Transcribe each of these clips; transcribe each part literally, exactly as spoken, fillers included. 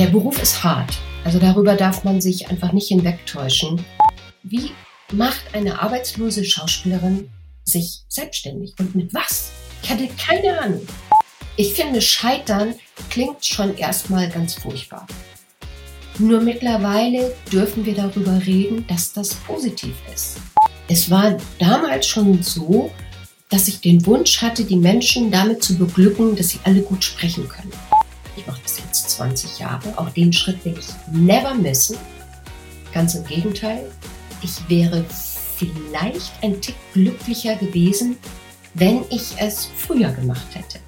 Der Beruf ist hart. Also darüber darf man sich einfach nicht hinwegtäuschen. Wie macht eine arbeitslose Schauspielerin sich selbstständig? Und mit was? Ich hatte keine Ahnung. Ich finde, Scheitern klingt schon erstmal ganz furchtbar. Nur mittlerweile dürfen wir darüber reden, dass das positiv ist. Es war damals schon so, dass ich den Wunsch hatte, die Menschen damit zu beglücken, dass sie alle gut sprechen können. Ich mache das jetzt zwanzig Jahre. Auch den Schritt will ich never missen. Ganz im Gegenteil. Ich wäre vielleicht ein Tick glücklicher gewesen, wenn ich es früher gemacht hätte.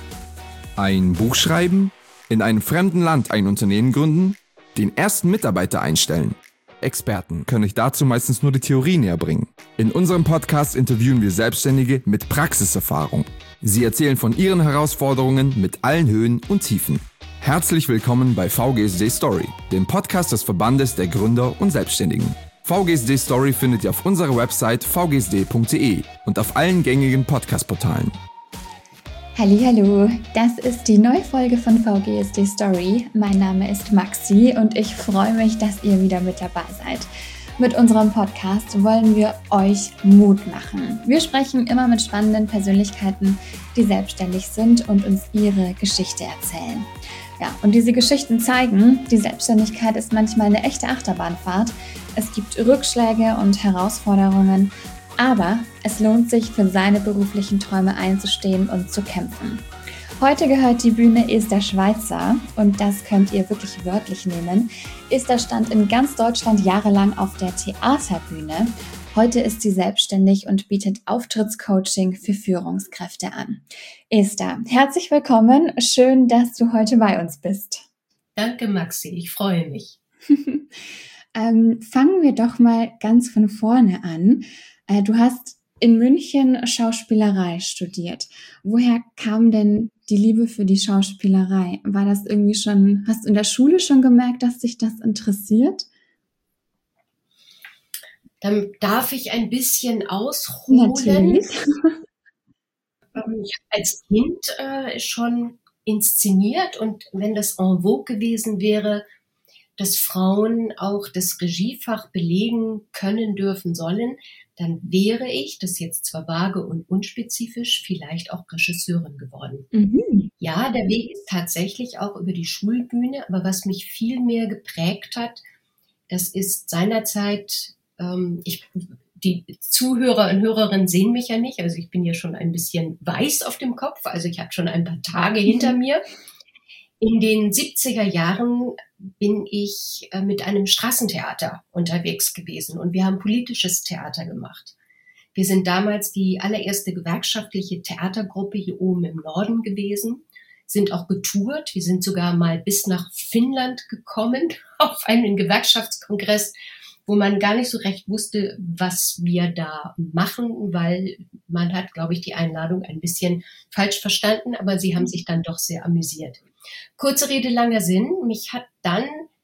Ein Buch schreiben, in einem fremden Land ein Unternehmen gründen, den ersten Mitarbeiter einstellen. Experten können euch dazu meistens nur die Theorie näher bringen. In unserem Podcast interviewen wir Selbstständige mit Praxiserfahrung. Sie erzählen von ihren Herausforderungen mit allen Höhen und Tiefen. Herzlich willkommen bei V G S D Story, dem Podcast des Verbandes der Gründer und Selbstständigen. V G S D Story findet ihr auf unserer Website v g s d punkt d e und auf allen gängigen Podcast-Portalen. Hallihallo, das ist die neue Folge von V G S D Story. Mein Name ist Maxi und ich freue mich, dass ihr wieder mit dabei seid. Mit unserem Podcast wollen wir euch Mut machen. Wir sprechen immer mit spannenden Persönlichkeiten, die selbstständig sind und uns ihre Geschichte erzählen. Ja, und diese Geschichten zeigen, die Selbstständigkeit ist manchmal eine echte Achterbahnfahrt. Es gibt Rückschläge und Herausforderungen, aber es lohnt sich, für seine beruflichen Träume einzustehen und zu kämpfen. Heute gehört die Bühne Esther Schweitzer und das könnt ihr wirklich wörtlich nehmen. Esther stand in ganz Deutschland jahrelang auf der Theaterbühne. Heute ist sie selbstständig und bietet Auftrittscoaching für Führungskräfte an. Esther, herzlich willkommen. Schön, dass du heute bei uns bist. Danke, Maxi. Ich freue mich. ähm, fangen wir doch mal ganz von vorne an. Äh, du hast in München Schauspielerei studiert. Woher kam denn die Liebe für die Schauspielerei? War das irgendwie schon, hast du in der Schule schon gemerkt, dass dich das interessiert? Dann darf ich ein bisschen ausholen. Natürlich. Ich habe als Kind äh, schon inszeniert und wenn das en vogue gewesen wäre, dass Frauen auch das Regiefach belegen können, dürfen, sollen, dann wäre ich, das ist jetzt zwar vage und unspezifisch, vielleicht auch Regisseurin geworden. Mhm. Ja, der Weg ist tatsächlich auch über die Schulbühne, aber was mich viel mehr geprägt hat, das ist seinerzeit, ähm, ich, die Zuhörer und Hörerinnen sehen mich ja nicht, also ich bin ja schon ein bisschen weiß auf dem Kopf, also ich habe schon ein paar Tage hinter mhm. mir. In den siebziger Jahren bin ich mit einem Straßentheater unterwegs gewesen und wir haben politisches Theater gemacht. Wir sind damals die allererste gewerkschaftliche Theatergruppe hier oben im Norden gewesen, sind auch getourt. Wir sind sogar mal bis nach Finnland gekommen auf einen Gewerkschaftskongress, wo man gar nicht so recht wusste, was wir da machen, weil man hat, glaube ich, die Einladung ein bisschen falsch verstanden, aber sie haben sich dann doch sehr amüsiert. Kurze Rede, langer Sinn. Mich hat dann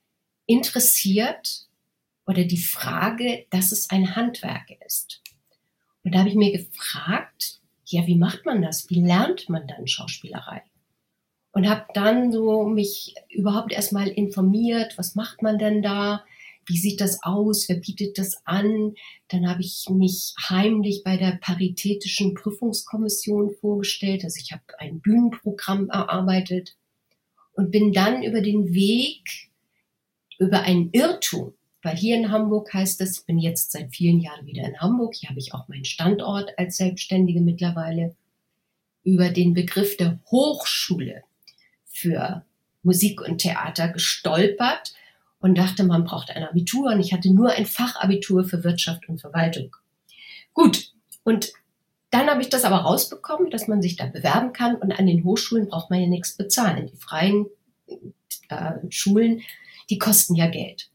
interessiert oder die Frage, dass es ein Handwerk ist. Und da habe ich mir gefragt, ja, wie macht man das? Wie lernt man dann Schauspielerei? Und habe dann so mich überhaupt erstmal informiert, was macht man denn da? Wie sieht das aus? Wer bietet das an? Dann habe ich mich heimlich bei der Paritätischen Prüfungskommission vorgestellt. Also ich habe ein Bühnenprogramm erarbeitet. Und bin dann über den Weg, über einen Irrtum, weil hier in Hamburg heißt es, ich bin jetzt seit vielen Jahren wieder in Hamburg, hier habe ich auch meinen Standort als Selbstständige mittlerweile, über den Begriff der Hochschule für Musik und Theater gestolpert und dachte, man braucht ein Abitur und ich hatte nur ein Fachabitur für Wirtschaft und Verwaltung. Gut, und dann habe ich das aber rausbekommen, dass man sich da bewerben kann und an den Hochschulen braucht man ja nichts bezahlen. Die freien äh, Schulen, die kosten ja Geld.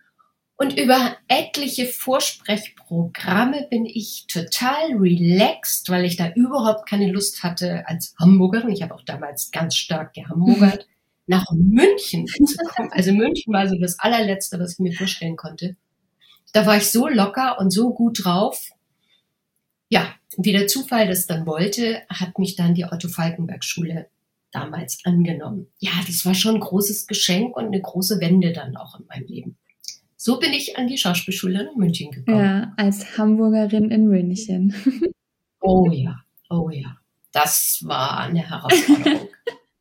Und über etliche Vorsprechprogramme bin ich total relaxed, weil ich da überhaupt keine Lust hatte als Hamburgerin, ich habe auch damals ganz stark gehamburgert, nach München zu kommen. Also München war so das allerletzte, was ich mir vorstellen konnte. Da war ich so locker und so gut drauf. Ja, wie der Zufall das dann wollte, hat mich dann die Otto-Falckenberg-Schule damals angenommen. Ja, das war schon ein großes Geschenk und eine große Wende dann auch in meinem Leben. So bin ich an die Schauspielschule in München gekommen. Ja, als Hamburgerin in München. Oh ja, oh ja. Das war eine Herausforderung.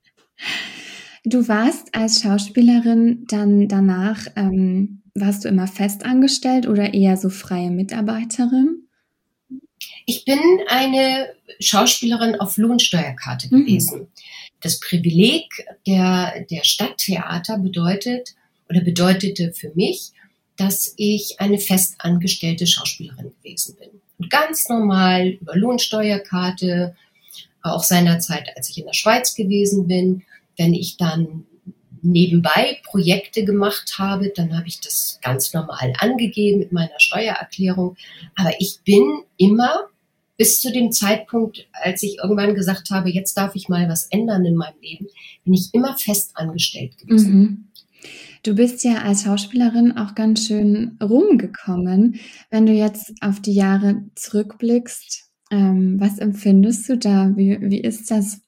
Du warst als Schauspielerin dann danach, ähm, warst du immer festangestellt oder eher so freie Mitarbeiterin? Ich bin eine Schauspielerin auf Lohnsteuerkarte gewesen. Mhm. Das Privileg der, der Stadttheater bedeutet oder bedeutete für mich, dass ich eine festangestellte Schauspielerin gewesen bin. Und ganz normal über Lohnsteuerkarte, auch seinerzeit, als ich in der Schweiz gewesen bin, wenn ich dann nebenbei Projekte gemacht habe, dann habe ich das ganz normal angegeben mit meiner Steuererklärung. Aber ich bin immer bis zu dem Zeitpunkt, als ich irgendwann gesagt habe, jetzt darf ich mal was ändern in meinem Leben, bin ich immer fest angestellt gewesen. Mhm. Du bist ja als Schauspielerin auch ganz schön rumgekommen. Wenn du jetzt auf die Jahre zurückblickst, ähm, was empfindest du da? Wie, wie ist das?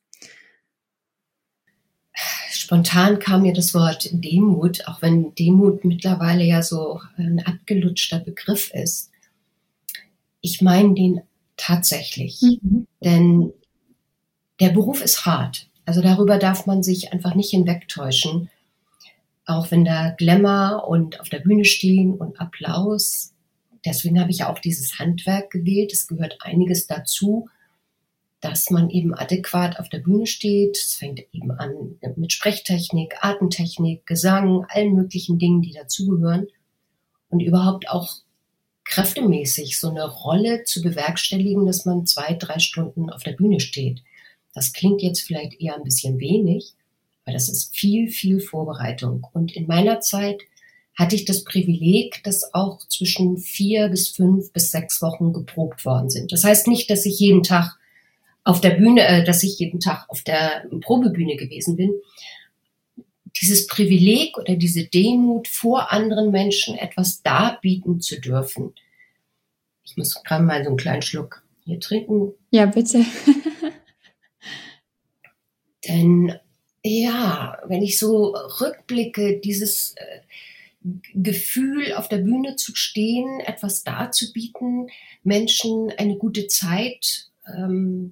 Spontan kam mir das Wort Demut, auch wenn Demut mittlerweile ja so ein abgelutschter Begriff ist. Ich meine den tatsächlich, mhm. denn der Beruf ist hart. Also darüber darf man sich einfach nicht hinwegtäuschen. Auch wenn da Glamour und auf der Bühne stehen und Applaus. Deswegen habe ich ja auch dieses Handwerk gewählt. Es gehört einiges dazu, dass man eben adäquat auf der Bühne steht. Es fängt eben an mit Sprechtechnik, Atemtechnik, Gesang, allen möglichen Dingen, die dazugehören. Und überhaupt auch kräftemäßig so eine Rolle zu bewerkstelligen, dass man zwei, drei Stunden auf der Bühne steht. Das klingt jetzt vielleicht eher ein bisschen wenig, aber das ist viel, viel Vorbereitung. Und in meiner Zeit hatte ich das Privileg, dass auch zwischen vier bis fünf bis sechs Wochen geprobt worden sind. Das heißt nicht, dass ich jeden Tag auf der Bühne, äh, dass ich jeden Tag auf der Probebühne gewesen bin. Dieses Privileg oder diese Demut, vor anderen Menschen etwas darbieten zu dürfen. Ich muss gerade mal so einen kleinen Schluck hier trinken. Ja, bitte. Denn ja, wenn ich so rückblicke, dieses äh, Gefühl, auf der Bühne zu stehen, etwas darzubieten, Menschen eine gute Zeit ähm,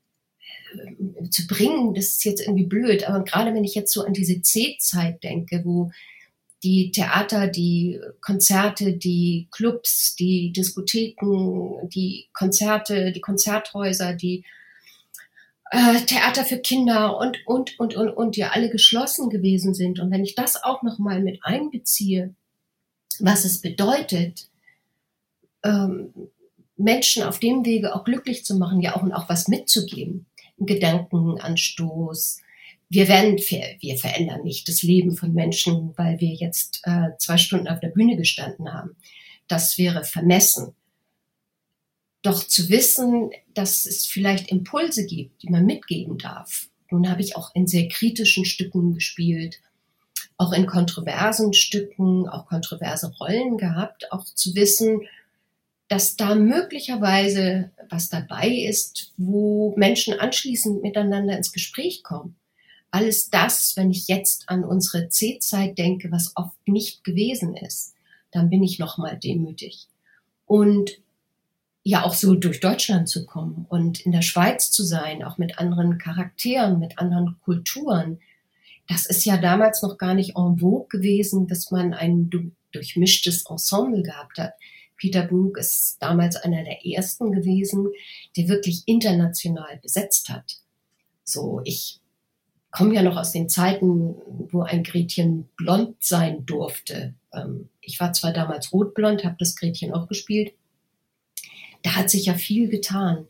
zu bringen, das ist jetzt irgendwie blöd, aber gerade wenn ich jetzt so an diese C-Zeit denke, wo die Theater, die Konzerte, die Clubs, die Diskotheken, die Konzerte, die Konzerthäuser, die äh, Theater für Kinder und, und, und, und, und, die alle geschlossen gewesen sind. Und wenn ich das auch nochmal mit einbeziehe, was es bedeutet, ähm, Menschen auf dem Wege auch glücklich zu machen, ja auch und auch was mitzugeben, einen Gedankenanstoß. Wir werden, wir verändern nicht das Leben von Menschen, weil wir jetzt äh, zwei Stunden auf der Bühne gestanden haben. Das wäre vermessen. Doch zu wissen, dass es vielleicht Impulse gibt, die man mitgeben darf. Nun habe ich auch in sehr kritischen Stücken gespielt, auch in kontroversen Stücken, auch kontroverse Rollen gehabt, auch zu wissen, dass da möglicherweise was dabei ist, wo Menschen anschließend miteinander ins Gespräch kommen. Alles das, wenn ich jetzt an unsere C-Zeit denke, was oft nicht gewesen ist, dann bin ich nochmal demütig. Und ja, auch so durch Deutschland zu kommen und in der Schweiz zu sein, auch mit anderen Charakteren, mit anderen Kulturen. Das ist ja damals noch gar nicht en vogue gewesen, dass man ein durchmischtes Ensemble gehabt hat. Peter Brook ist damals einer der ersten gewesen, der wirklich international besetzt hat. So, ich komme ja noch aus den Zeiten, wo ein Gretchen blond sein durfte. Ich war zwar damals rotblond, habe das Gretchen auch gespielt. Da hat sich ja viel getan.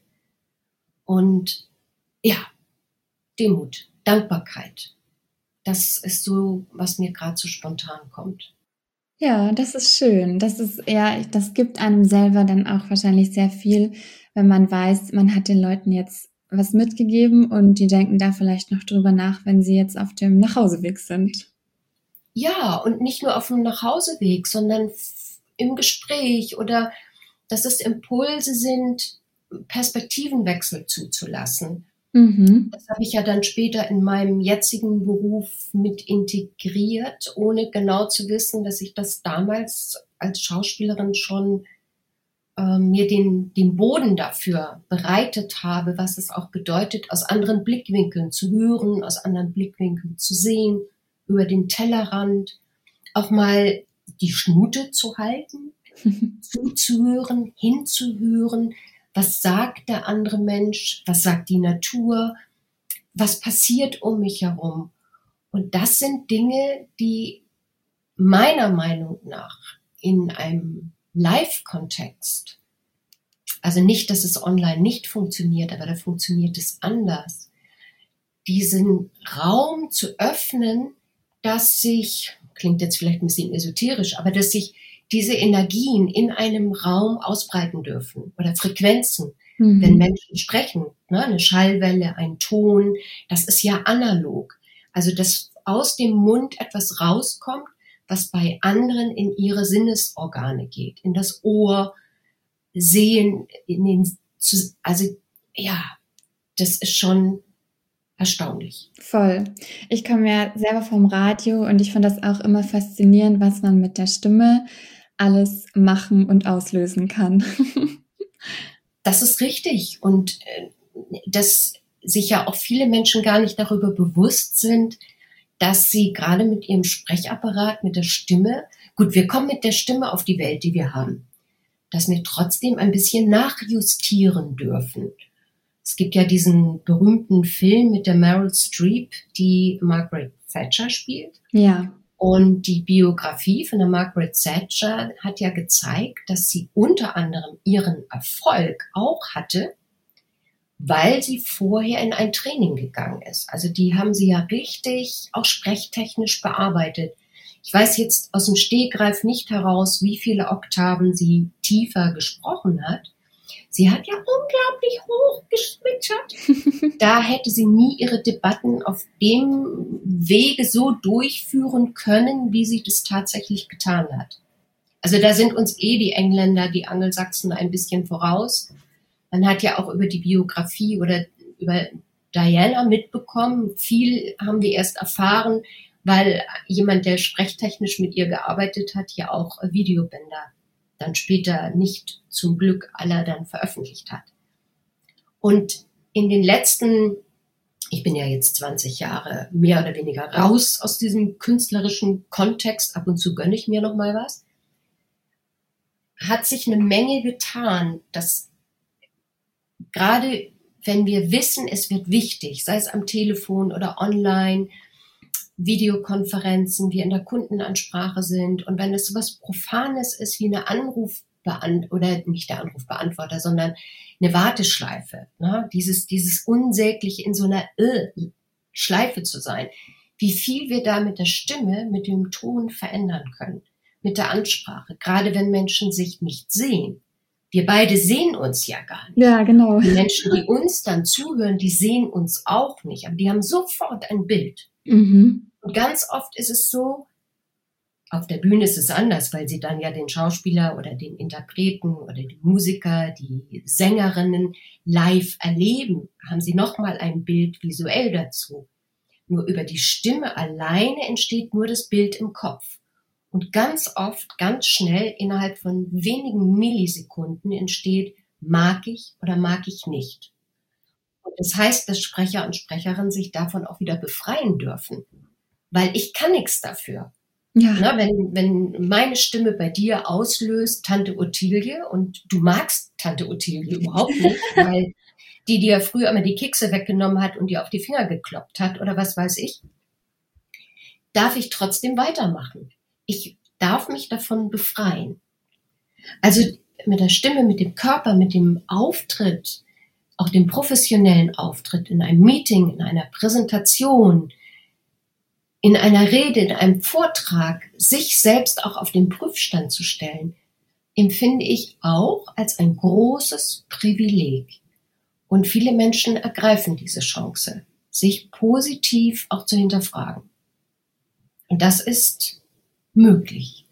Und ja, Demut, Dankbarkeit. Das ist so, was mir gerade so spontan kommt. Ja, das ist schön. Das ist ja, das gibt einem selber dann auch wahrscheinlich sehr viel, wenn man weiß, man hat den Leuten jetzt was mitgegeben und die denken da vielleicht noch drüber nach, wenn sie jetzt auf dem Nachhauseweg sind. Ja, und nicht nur auf dem Nachhauseweg, sondern im Gespräch oder dass es Impulse sind, Perspektivenwechsel zuzulassen. Mhm. Das habe ich ja dann später in meinem jetzigen Beruf mit integriert, ohne genau zu wissen, dass ich das damals als Schauspielerin schon äh, mir den, den Boden dafür bereitet habe, was es auch bedeutet, aus anderen Blickwinkeln zu hören, aus anderen Blickwinkeln zu sehen, über den Tellerrand, auch mal die Schnute zu halten, zuzuhören, hinzuhören. Was sagt der andere Mensch? Was sagt die Natur? Was passiert um mich herum? Und das sind Dinge, die meiner Meinung nach in einem Live-Kontext, also nicht, dass es online nicht funktioniert, aber da funktioniert es anders, diesen Raum zu öffnen, dass sich, klingt jetzt vielleicht ein bisschen esoterisch, aber dass sich diese Energien in einem Raum ausbreiten dürfen oder Frequenzen, mhm. wenn Menschen sprechen, ne, eine Schallwelle, ein Ton, das ist ja analog. Also dass aus dem Mund etwas rauskommt, was bei anderen in ihre Sinnesorgane geht, in das Ohr, Sehen, in den, also ja, das ist schon erstaunlich. Voll. Ich komme ja selber vom Radio und ich finde das auch immer faszinierend, was man mit der Stimme alles machen und auslösen kann. Das ist richtig. Und dass sich ja auch viele Menschen gar nicht darüber bewusst sind, dass sie gerade mit ihrem Sprechapparat, mit der Stimme, gut, wir kommen mit der Stimme auf die Welt, die wir haben, dass wir trotzdem ein bisschen nachjustieren dürfen. Es gibt ja diesen berühmten Film mit der Meryl Streep, die Margaret Thatcher spielt. Ja. Und die Biografie von der Margaret Thatcher hat ja gezeigt, dass sie unter anderem ihren Erfolg auch hatte, weil sie vorher in ein Training gegangen ist. Also die haben sie ja richtig auch sprechtechnisch bearbeitet. Ich weiß jetzt aus dem Stegreif nicht heraus, wie viele Oktaven sie tiefer gesprochen hat. Sie hat ja unglaublich hoch gezwitschert. Da hätte sie nie ihre Debatten auf dem Wege so durchführen können, wie sie das tatsächlich getan hat. Also da sind uns eh die Engländer, die Angelsachsen ein bisschen voraus. Man hat ja auch über die Biografie oder über Diana mitbekommen. Viel haben wir erst erfahren, weil jemand, der sprechtechnisch mit ihr gearbeitet hat, ja auch Videobänder dann später nicht zum Glück aller dann veröffentlicht hat. Und in den letzten, ich bin ja jetzt zwanzig Jahre mehr oder weniger raus aus diesem künstlerischen Kontext, ab und zu gönne ich mir noch mal was, hat sich eine Menge getan, dass gerade wenn wir wissen, es wird wichtig, sei es am Telefon oder online, Videokonferenzen, wir in der Kundenansprache sind und wenn es so was Profanes ist wie eine Anrufbeantworter, oder nicht der Anrufbeantworter, sondern eine Warteschleife, ne? dieses, dieses unsäglich in so einer äh, Schleife zu sein, wie viel wir da mit der Stimme, mit dem Ton verändern können, mit der Ansprache, gerade wenn Menschen sich nicht sehen. Wir beide sehen uns ja gar nicht. Ja, genau. Die Menschen, die uns dann zuhören, die sehen uns auch nicht, aber die haben sofort ein Bild. Mhm. Und ganz oft ist es so, auf der Bühne ist es anders, weil sie dann ja den Schauspieler oder den Interpreten oder die Musiker, die Sängerinnen live erleben, haben sie nochmal ein Bild visuell dazu. Nur über die Stimme alleine entsteht nur das Bild im Kopf. Und ganz oft, ganz schnell, innerhalb von wenigen Millisekunden entsteht, mag ich oder mag ich nicht. Und das heißt, dass Sprecher und Sprecherinnen sich davon auch wieder befreien dürfen. Weil ich kann nichts dafür. Ja. Na, wenn, wenn meine Stimme bei dir auslöst, Tante Ottilie, und du magst Tante Ottilie überhaupt nicht, weil die dir früher immer die Kekse weggenommen hat und dir auf die Finger gekloppt hat oder was weiß ich, darf ich trotzdem weitermachen. Ich darf mich davon befreien. Also mit der Stimme, mit dem Körper, mit dem Auftritt, auch dem professionellen Auftritt in einem Meeting, in einer Präsentation, in einer Rede, in einem Vortrag, sich selbst auch auf den Prüfstand zu stellen, empfinde ich auch als ein großes Privileg. Und viele Menschen ergreifen diese Chance, sich positiv auch zu hinterfragen. Und das ist möglich.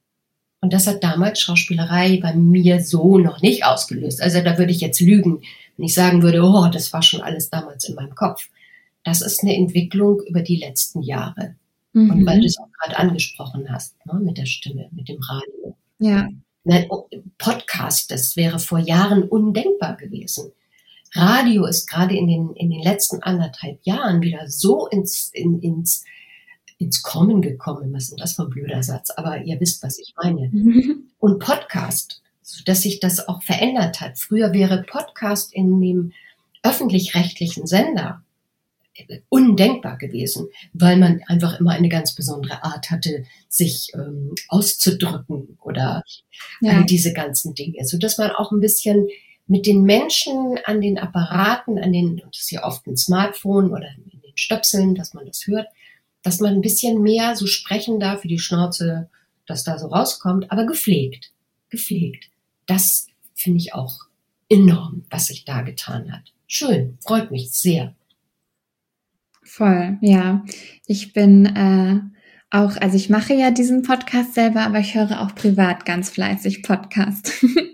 Und das hat damals Schauspielerei bei mir so noch nicht ausgelöst. Also da würde ich jetzt lügen, wenn ich sagen würde, oh, das war schon alles damals in meinem Kopf. Das ist eine Entwicklung über die letzten Jahre. Mhm. Und weil du es auch gerade angesprochen hast, ne, mit der Stimme, mit dem Radio. Ja. Nein, Podcast, das wäre vor Jahren undenkbar gewesen. Radio ist gerade in den, in den letzten anderthalb Jahren wieder so ins, in, ins, ins Kommen gekommen. Was ist denn das für ein blöder Satz? Aber ihr wisst, was ich meine. Mhm. Und Podcast, dass sich das auch verändert hat. Früher wäre Podcast in dem öffentlich-rechtlichen Sender undenkbar gewesen, weil man einfach immer eine ganz besondere Art hatte, sich ähm, auszudrücken oder ja. all diese ganzen Dinge, so dass man auch ein bisschen mit den Menschen an den Apparaten, an den, das ist ja oft ein Smartphone oder in den Stöpseln, dass man das hört, dass man ein bisschen mehr so sprechen darf, wie die Schnauze, dass da so rauskommt, aber gepflegt, gepflegt. Das finde ich auch enorm, was sich da getan hat. Schön, freut mich sehr. Voll, ja. Ich bin äh, auch, also ich mache ja diesen Podcast selber, aber ich höre auch privat ganz fleißig Podcast.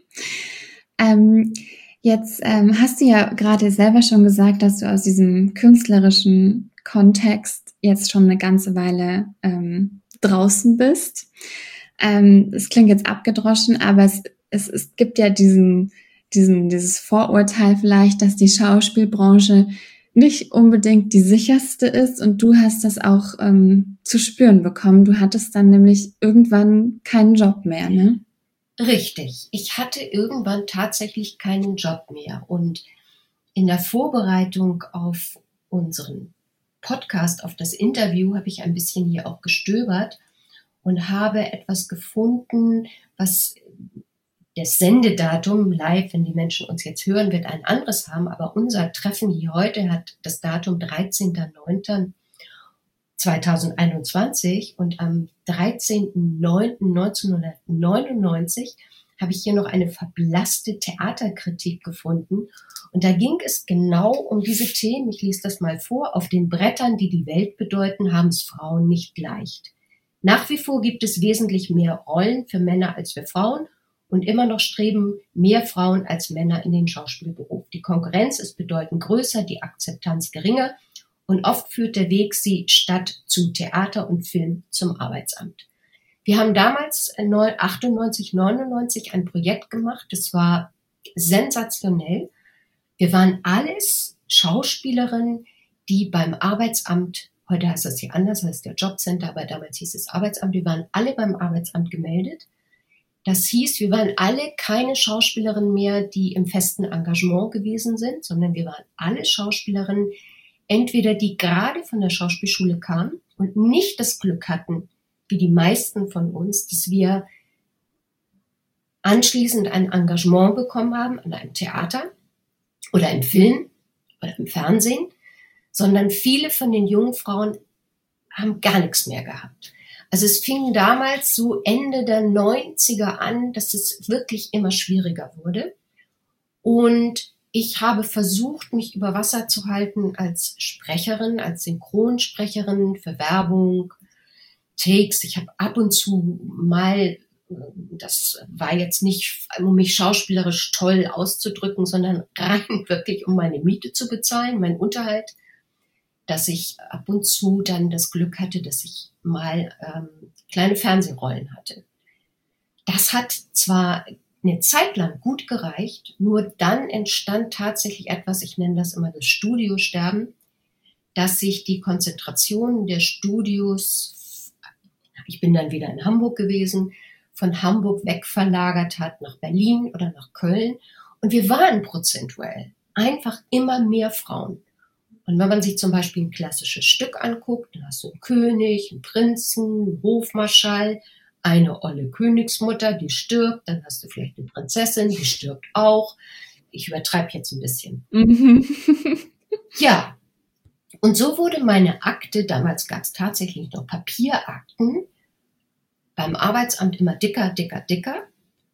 ähm, jetzt ähm, hast du ja gerade selber schon gesagt, dass du aus diesem künstlerischen Kontext jetzt schon eine ganze Weile ähm, draußen bist. Ähm, es klingt jetzt abgedroschen, aber es, es, es gibt ja diesen, diesen, dieses Vorurteil vielleicht, dass die Schauspielbranche nicht unbedingt die sicherste ist und du hast das auch ähm, zu spüren bekommen. Du hattest dann nämlich irgendwann keinen Job mehr, ne? Richtig. Ich hatte irgendwann tatsächlich keinen Job mehr und in der Vorbereitung auf unseren Podcast, auf das Interview, habe ich ein bisschen hier auch gestöbert und habe etwas gefunden, was das Sendedatum live, wenn die Menschen uns jetzt hören, wird ein anderes haben, aber unser Treffen hier heute hat das Datum dreizehnter neunter zweitausendeinundzwanzig und am dreizehnten neunten neunzehnhundertneunundneunzig habe ich hier noch eine verblasste Theaterkritik gefunden und da ging es genau um diese Themen, ich lese das mal vor, auf den Brettern, die die Welt bedeuten, haben es Frauen nicht leicht. Nach wie vor gibt es wesentlich mehr Rollen für Männer als für Frauen und immer noch streben mehr Frauen als Männer in den Schauspielberuf. Die Konkurrenz ist bedeutend größer, die Akzeptanz geringer und oft führt der Weg sie statt zu Theater und Film zum Arbeitsamt. Wir haben damals achtundneunzig, neunundneunzig ein Projekt gemacht, das war sensationell. Wir waren alles Schauspielerinnen, die beim Arbeitsamt, heute heißt das hier anders, heißt der Jobcenter, aber damals hieß es Arbeitsamt, wir waren alle beim Arbeitsamt gemeldet. Das hieß, wir waren alle keine Schauspielerinnen mehr, die im festen Engagement gewesen sind, sondern wir waren alle Schauspielerinnen, entweder die gerade von der Schauspielschule kamen und nicht das Glück hatten, wie die meisten von uns, dass wir anschließend ein Engagement bekommen haben an einem Theater oder im Film oder im Fernsehen, sondern viele von den jungen Frauen haben gar nichts mehr gehabt. Also es fing damals so Ende der neunziger an, dass es wirklich immer schwieriger wurde. Und ich habe versucht, mich über Wasser zu halten als Sprecherin, als Synchronsprecherin für Werbung, Takes. Ich habe ab und zu mal, das war jetzt nicht, um mich schauspielerisch toll auszudrücken, sondern rein wirklich, um meine Miete zu bezahlen, meinen Unterhalt, dass ich ab und zu dann das Glück hatte, dass ich mal ähm, kleine Fernsehrollen hatte. Das hat zwar eine Zeit lang gut gereicht, nur dann entstand tatsächlich etwas, ich nenne das immer das Studiosterben, dass sich die Konzentration der Studios, ich bin dann wieder in Hamburg gewesen, von Hamburg weg verlagert hat nach Berlin oder nach Köln. Und wir waren prozentuell einfach immer mehr Frauen. Und wenn man sich zum Beispiel ein klassisches Stück anguckt, dann hast du einen König, einen Prinzen, einen Hofmarschall, eine olle Königsmutter, die stirbt, dann hast du vielleicht eine Prinzessin, die stirbt auch. Ich übertreibe jetzt ein bisschen. Mhm. Ja, und so wurde meine Akte, damals gab es tatsächlich noch Papierakten, beim Arbeitsamt immer dicker, dicker, dicker.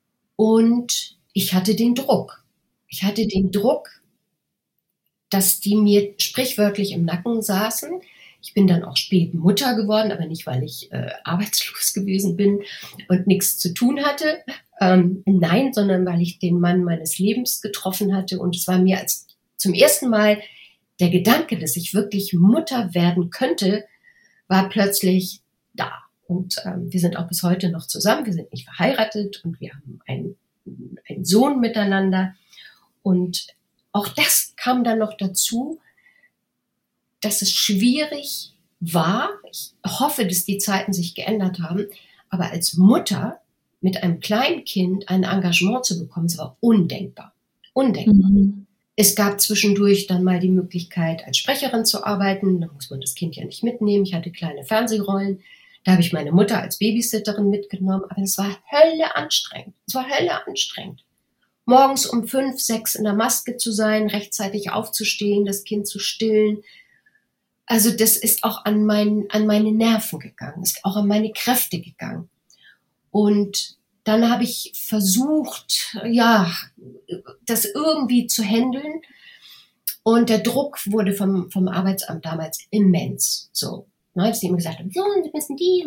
Und ich hatte den Druck. Ich hatte den Druck, dass die mir sprichwörtlich im Nacken saßen, Ich bin dann auch spät Mutter geworden, aber nicht, weil ich äh, arbeitslos gewesen bin und nichts zu tun hatte. Ähm, nein, sondern weil ich den Mann meines Lebens getroffen hatte. Und es war mir als zum ersten Mal der Gedanke, dass ich wirklich Mutter werden könnte, war plötzlich da. Und ähm, wir sind auch bis heute noch zusammen. Wir sind nicht verheiratet und wir haben einen, einen Sohn miteinander. Und auch das kam dann noch dazu, dass es schwierig war. Ich hoffe, dass die Zeiten sich geändert haben. Aber als Mutter mit einem kleinen Kind ein Engagement zu bekommen, das war undenkbar. Undenkbar. Mhm. Es gab zwischendurch dann mal die Möglichkeit, als Sprecherin zu arbeiten. Da muss man das Kind ja nicht mitnehmen. Ich hatte kleine Fernsehrollen. Da habe ich meine Mutter als Babysitterin mitgenommen. Aber es war Hölle anstrengend. Es war Hölle anstrengend. Morgens um fünf, sechs in der Maske zu sein, rechtzeitig aufzustehen, das Kind zu stillen. Also das ist auch an, mein, an meine Nerven gegangen, ist auch an meine Kräfte gegangen. Und dann habe ich versucht, ja, das irgendwie zu handeln. Und der Druck wurde vom, vom Arbeitsamt damals immens. So, ne, dass die immer gesagt haben, so, Sie müssen die.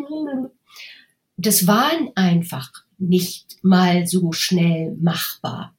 Das war einfach nicht mal so schnell machbar.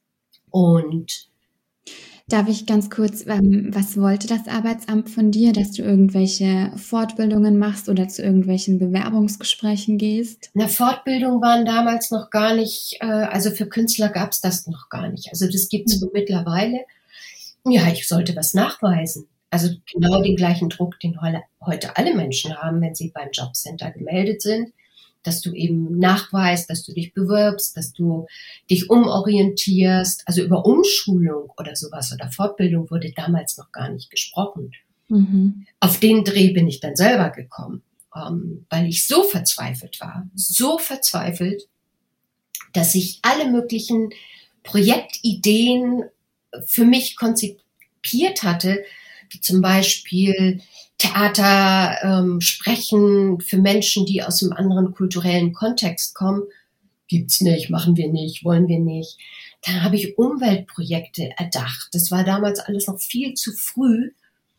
Und darf ich ganz kurz, ähm, was wollte das Arbeitsamt von dir, dass du irgendwelche Fortbildungen machst oder zu irgendwelchen Bewerbungsgesprächen gehst? Na, Fortbildungen waren damals noch gar nicht, äh, also für Künstler gab es das noch gar nicht. Also das gibt es mhm. mittlerweile. Ja, ich sollte was nachweisen. Also genau den gleichen Druck, den heute alle Menschen haben, wenn sie beim Jobcenter gemeldet sind, dass du eben nachweist, dass du dich bewirbst, dass du dich umorientierst. Also über Umschulung oder sowas oder Fortbildung wurde damals noch gar nicht gesprochen. Mhm. Auf den Dreh bin ich dann selber gekommen, ähm, weil ich so verzweifelt war, so verzweifelt, dass ich alle möglichen Projektideen für mich konzipiert hatte, wie zum Beispiel Theater, ähm, Sprechen für Menschen, die aus einem anderen kulturellen Kontext kommen. Gibt's nicht, machen wir nicht, wollen wir nicht. Dann habe ich Umweltprojekte erdacht. Das war damals alles noch viel zu früh.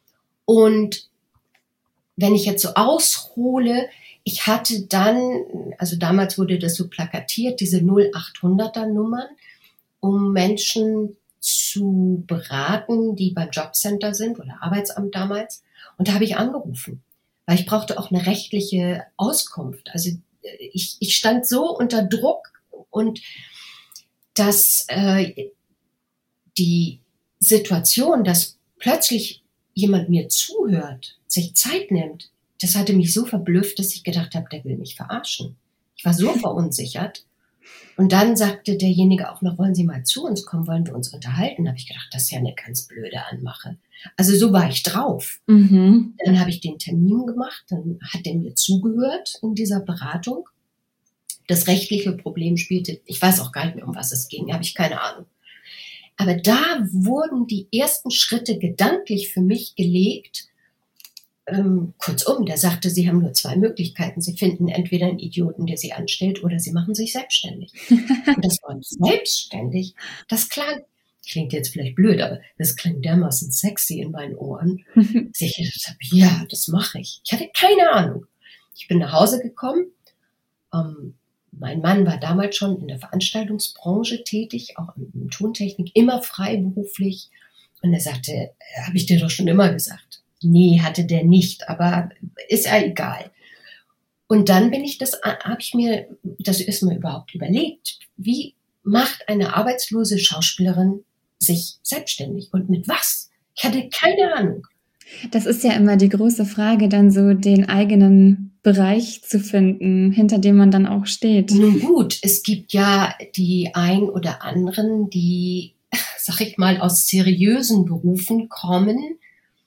Und wenn ich jetzt so aushole, ich hatte dann, also damals wurde das so plakatiert, diese null achthunderter Nummern, um Menschen zu beraten, die beim Jobcenter sind oder Arbeitsamt damals. Und da habe ich angerufen, weil ich brauchte auch eine rechtliche Auskunft. Also ich, ich stand so unter Druck und dass äh, die Situation, dass plötzlich jemand mir zuhört, sich Zeit nimmt, das hatte mich so verblüfft, dass ich gedacht habe, der will mich verarschen. Ich war so verunsichert. Und dann sagte derjenige auch noch, wollen Sie mal zu uns kommen, wollen wir uns unterhalten? Da habe ich gedacht, das ist ja eine ganz blöde Anmache. Also so war ich drauf. Mhm. Dann habe ich den Termin gemacht, dann hat er mir zugehört in dieser Beratung. Das rechtliche Problem spielte, ich weiß auch gar nicht mehr, um was es ging, habe ich keine Ahnung. Aber da wurden die ersten Schritte gedanklich für mich gelegt. Ähm, kurzum, der sagte, Sie haben nur zwei Möglichkeiten. Sie finden entweder einen Idioten, der Sie anstellt, oder Sie machen sich selbstständig. Und das Wort selbstständig, das klang, klingt jetzt vielleicht blöd, aber das klingt dermaßen sexy in meinen Ohren, dass ich gedacht habe, ja, das mache ich. Ich hatte keine Ahnung. Ich bin nach Hause gekommen. Ähm, mein Mann war damals schon in der Veranstaltungsbranche tätig, auch in Tontechnik, immer freiberuflich. Und er sagte, habe ich dir doch schon immer gesagt. Nee, hatte der nicht, aber ist ja egal. Und dann bin ich das, habe ich mir das erstmal überhaupt überlegt. Wie macht eine arbeitslose Schauspielerin sich selbstständig und mit was? Ich hatte keine Ahnung. Das ist ja immer die große Frage, dann so den eigenen Bereich zu finden, hinter dem man dann auch steht. Nun gut, es gibt ja die ein oder anderen, die, sag ich mal, aus seriösen Berufen kommen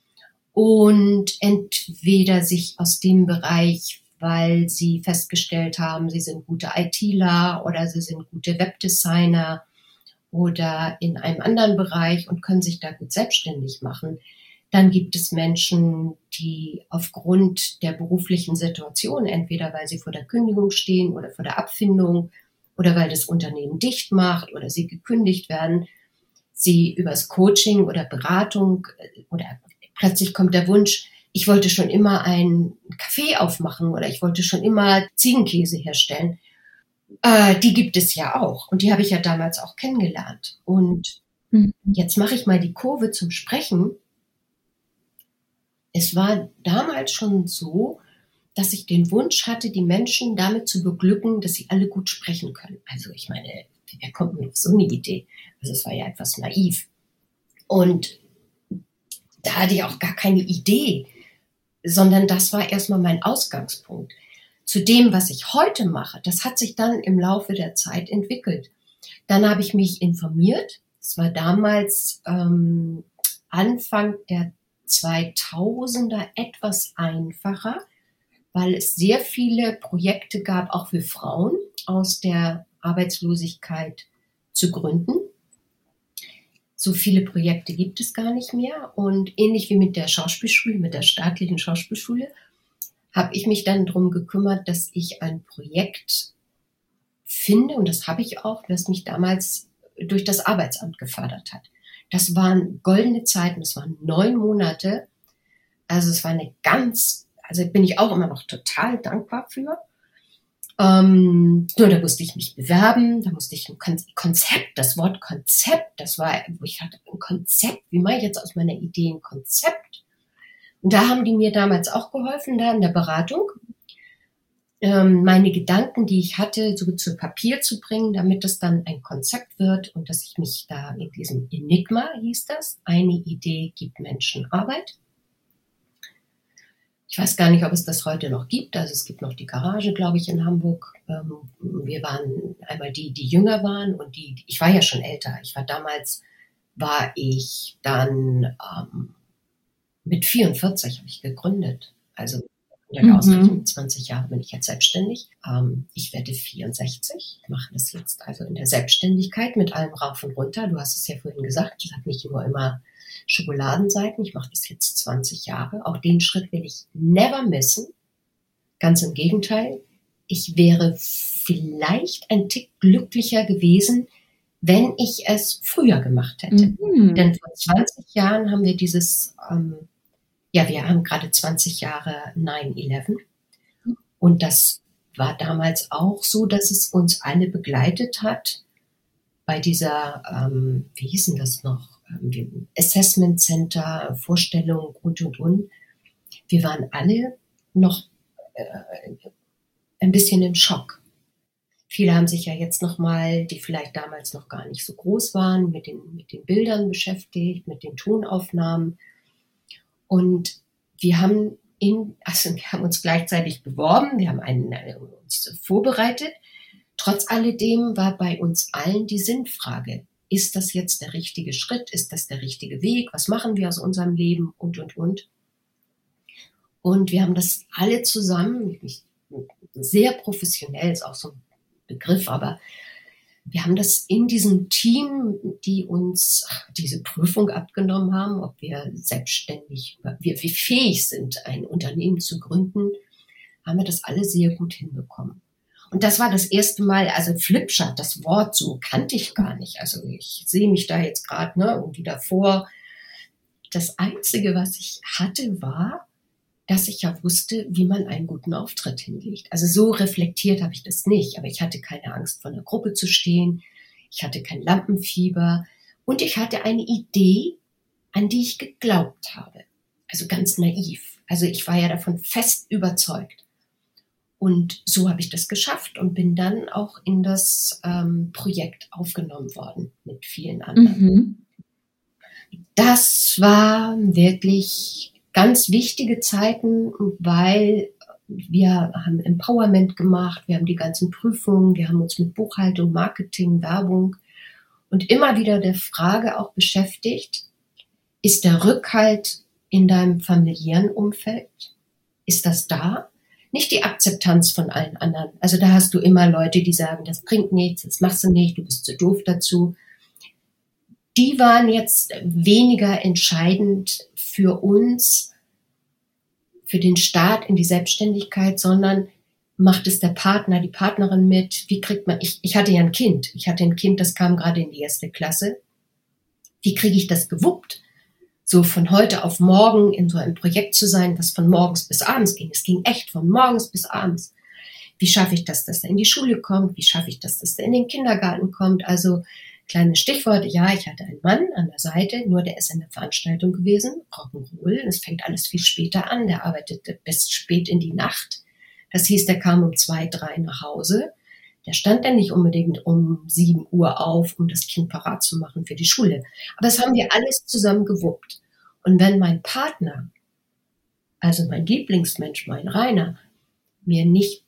und entweder sich aus dem Bereich, weil sie festgestellt haben, sie sind gute ITler oder sie sind gute Webdesigner oder in einem anderen Bereich und können sich da gut selbstständig machen. Dann gibt es Menschen, die aufgrund der beruflichen Situation, entweder weil sie vor der Kündigung stehen oder vor der Abfindung oder weil das Unternehmen dicht macht oder sie gekündigt werden, sie übers Coaching oder Beratung oder plötzlich kommt der Wunsch, ich wollte schon immer einen Kaffee aufmachen oder ich wollte schon immer Ziegenkäse herstellen. Äh, die gibt es ja auch und die habe ich ja damals auch kennengelernt. Und mhm. jetzt mache ich mal die Kurve zum Sprechen. Es war damals schon so, dass ich den Wunsch hatte, die Menschen damit zu beglücken, dass sie alle gut sprechen können. Also ich meine, wer kommt mir auf so eine Idee? Also es war ja etwas naiv. Und da hatte ich auch gar keine Idee, sondern das war erstmal mein Ausgangspunkt. Zu dem, was ich heute mache, das hat sich dann im Laufe der Zeit entwickelt. Dann habe ich mich informiert. Es war damals ähm, Anfang der zweitausender etwas einfacher, weil es sehr viele Projekte gab, auch für Frauen aus der Arbeitslosigkeit zu gründen. So viele Projekte gibt es gar nicht mehr. Und ähnlich wie mit der Schauspielschule, mit der staatlichen Schauspielschule, habe ich mich dann darum gekümmert, dass ich ein Projekt finde, und das habe ich auch, das mich damals durch das Arbeitsamt gefördert hat. Das waren goldene Zeiten, das waren neun Monate. Also es war eine ganz, also bin ich auch immer noch total dankbar für. Ähm, nur da musste ich mich bewerben, da musste ich ein Kon- Konzept, das Wort Konzept, das war, wo ich hatte ein Konzept, wie mache ich jetzt aus meiner Idee ein Konzept? Und da haben die mir damals auch geholfen, da in der Beratung, ähm, meine Gedanken, die ich hatte, so zu Papier zu bringen, damit es dann ein Konzept wird und dass ich mich da in diesem Enigma, hieß das, eine Idee gibt Menschen Arbeit. Ich weiß gar nicht, ob es das heute noch gibt. Also es gibt noch die Garage, glaube ich, in Hamburg. Ähm, wir waren einmal die, die jünger waren und die, ich war ja schon älter. Ich war damals, war ich dann ähm, mit vierundvierzig habe ich gegründet. Also in der Ausrechnung mhm. zwanzig Jahre bin ich jetzt selbstständig. Ähm, ich werde vierundsechzig, mache das jetzt also in der Selbstständigkeit mit allem rauf und runter. Du hast es ja vorhin gesagt, das hat nicht nur immer Schokoladenseiten. Ich mache das jetzt zwanzig Jahre. Auch den Schritt will ich never missen. Ganz im Gegenteil. Ich wäre vielleicht ein Tick glücklicher gewesen, wenn ich es früher gemacht hätte. Mhm. Denn vor zwanzig Jahren haben wir dieses, ähm, ja, wir haben gerade zwanzig Jahre nine eleven. Und das war damals auch so, dass es uns alle begleitet hat bei dieser, ähm, wie hieß denn das noch? Assessment Center, Vorstellung und, und, und. Wir waren alle noch äh, ein bisschen im Schock. Viele haben sich ja jetzt noch mal, die vielleicht damals noch gar nicht so groß waren, mit den, mit den Bildern beschäftigt, mit den Tonaufnahmen. Und wir haben, in, also wir haben uns gleichzeitig beworben, wir haben einen, äh, uns vorbereitet. Trotz alledem war bei uns allen die Sinnfrage: Ist das jetzt der richtige Schritt? Ist das der richtige Weg? Was machen wir aus unserem Leben? Und, und, und. Und wir haben das alle zusammen, sehr professionell, ist auch so ein Begriff, aber wir haben das in diesem Team, die uns diese Prüfung abgenommen haben, ob wir selbstständig, wir, wir fähig sind, ein Unternehmen zu gründen, haben wir das alle sehr gut hinbekommen. Und das war das erste Mal, also Flipchart, das Wort so kannte ich gar nicht. Also ich sehe mich da jetzt gerade ne, irgendwie davor. Das Einzige, was ich hatte, war, dass ich ja wusste, wie man einen guten Auftritt hinlegt. Also so reflektiert habe ich das nicht. Aber ich hatte keine Angst, vor einer Gruppe zu stehen. Ich hatte kein Lampenfieber. Und ich hatte eine Idee, an die ich geglaubt habe. Also ganz naiv. Also ich war ja davon fest überzeugt. Und so habe ich das geschafft und bin dann auch in das ähm, Projekt aufgenommen worden mit vielen anderen. Mhm. Das war wirklich ganz wichtige Zeiten, weil wir haben Empowerment gemacht, wir haben die ganzen Prüfungen, wir haben uns mit Buchhaltung, Marketing, Werbung und immer wieder der Frage auch beschäftigt, ist der Rückhalt in deinem familiären Umfeld? Ist das da? Nicht die Akzeptanz von allen anderen. Also da hast du immer Leute, die sagen, das bringt nichts, das machst du nicht, du bist zu doof dazu. Die waren jetzt weniger entscheidend für uns, für den Start in die Selbstständigkeit, sondern macht es der Partner, die Partnerin mit? Wie kriegt man, ich, ich hatte ja ein Kind, ich hatte ein Kind, das kam gerade in die erste Klasse. Wie kriege ich das gewuppt? so von heute auf morgen in so einem Projekt zu sein, was von morgens bis abends ging. Es ging echt von morgens bis abends. Wie schaffe ich das, dass er in die Schule kommt? Wie schaffe ich das, dass er in den Kindergarten kommt? Also kleines Stichwort, ja, ich hatte einen Mann an der Seite, nur der ist in der Veranstaltung gewesen, Rock'n'Roll. Es fängt alles viel später an, der arbeitete bis spät in die Nacht. Das hieß, der kam um zwei, drei nach Hause. Der stand dann nicht unbedingt um sieben Uhr auf, um das Kind parat zu machen für die Schule. Aber das haben wir alles zusammen gewuppt. Und wenn mein Partner, also mein Lieblingsmensch, mein Rainer, mir nicht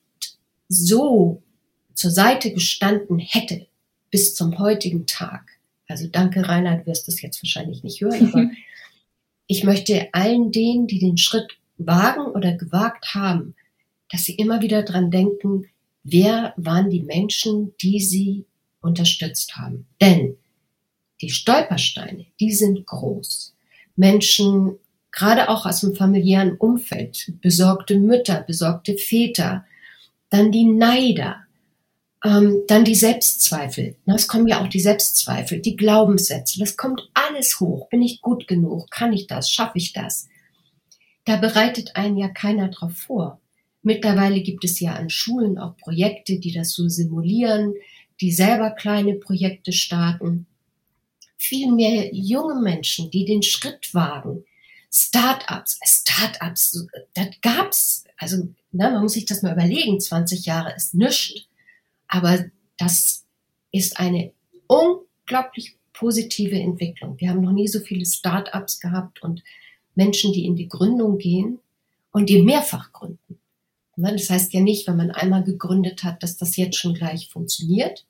so zur Seite gestanden hätte bis zum heutigen Tag, also danke Rainer, du wirst das jetzt wahrscheinlich nicht hören, aber ich möchte allen denen, die den Schritt wagen oder gewagt haben, dass sie immer wieder dran denken, wer waren die Menschen, die sie unterstützt haben. Denn die Stolpersteine, die sind groß. Menschen, gerade auch aus dem familiären Umfeld, besorgte Mütter, besorgte Väter, dann die Neider, ähm, dann die Selbstzweifel. Es kommen ja auch die Selbstzweifel, die Glaubenssätze. Das kommt alles hoch. Bin ich gut genug? Kann ich das? Schaffe ich das? Da bereitet einen ja keiner drauf vor. Mittlerweile gibt es ja an Schulen auch Projekte, die das so simulieren, die selber kleine Projekte starten. Viel mehr junge Menschen, die den Schritt wagen. Start-ups, Start-ups, das gab's. Also, na, man muss sich das mal überlegen. zwanzig Jahre ist nichts. Aber das ist eine unglaublich positive Entwicklung. Wir haben noch nie so viele Start-ups gehabt und Menschen, die in die Gründung gehen und die mehrfach gründen. Das heißt ja nicht, wenn man einmal gegründet hat, dass das jetzt schon gleich funktioniert.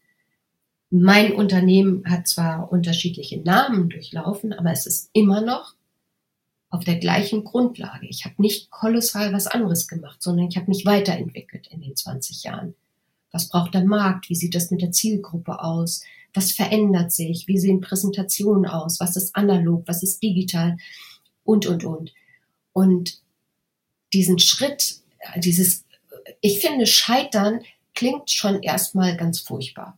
Mein Unternehmen hat zwar unterschiedliche Namen durchlaufen, aber es ist immer noch auf der gleichen Grundlage. Ich habe nicht kolossal was anderes gemacht, sondern ich habe mich weiterentwickelt in den zwanzig Jahren. Was braucht der Markt? Wie sieht das mit der Zielgruppe aus? Was verändert sich? Wie sehen Präsentationen aus? Was ist analog? Was ist digital? Und, und, und. Und diesen Schritt, dieses, ich finde, Scheitern klingt schon erstmal ganz furchtbar.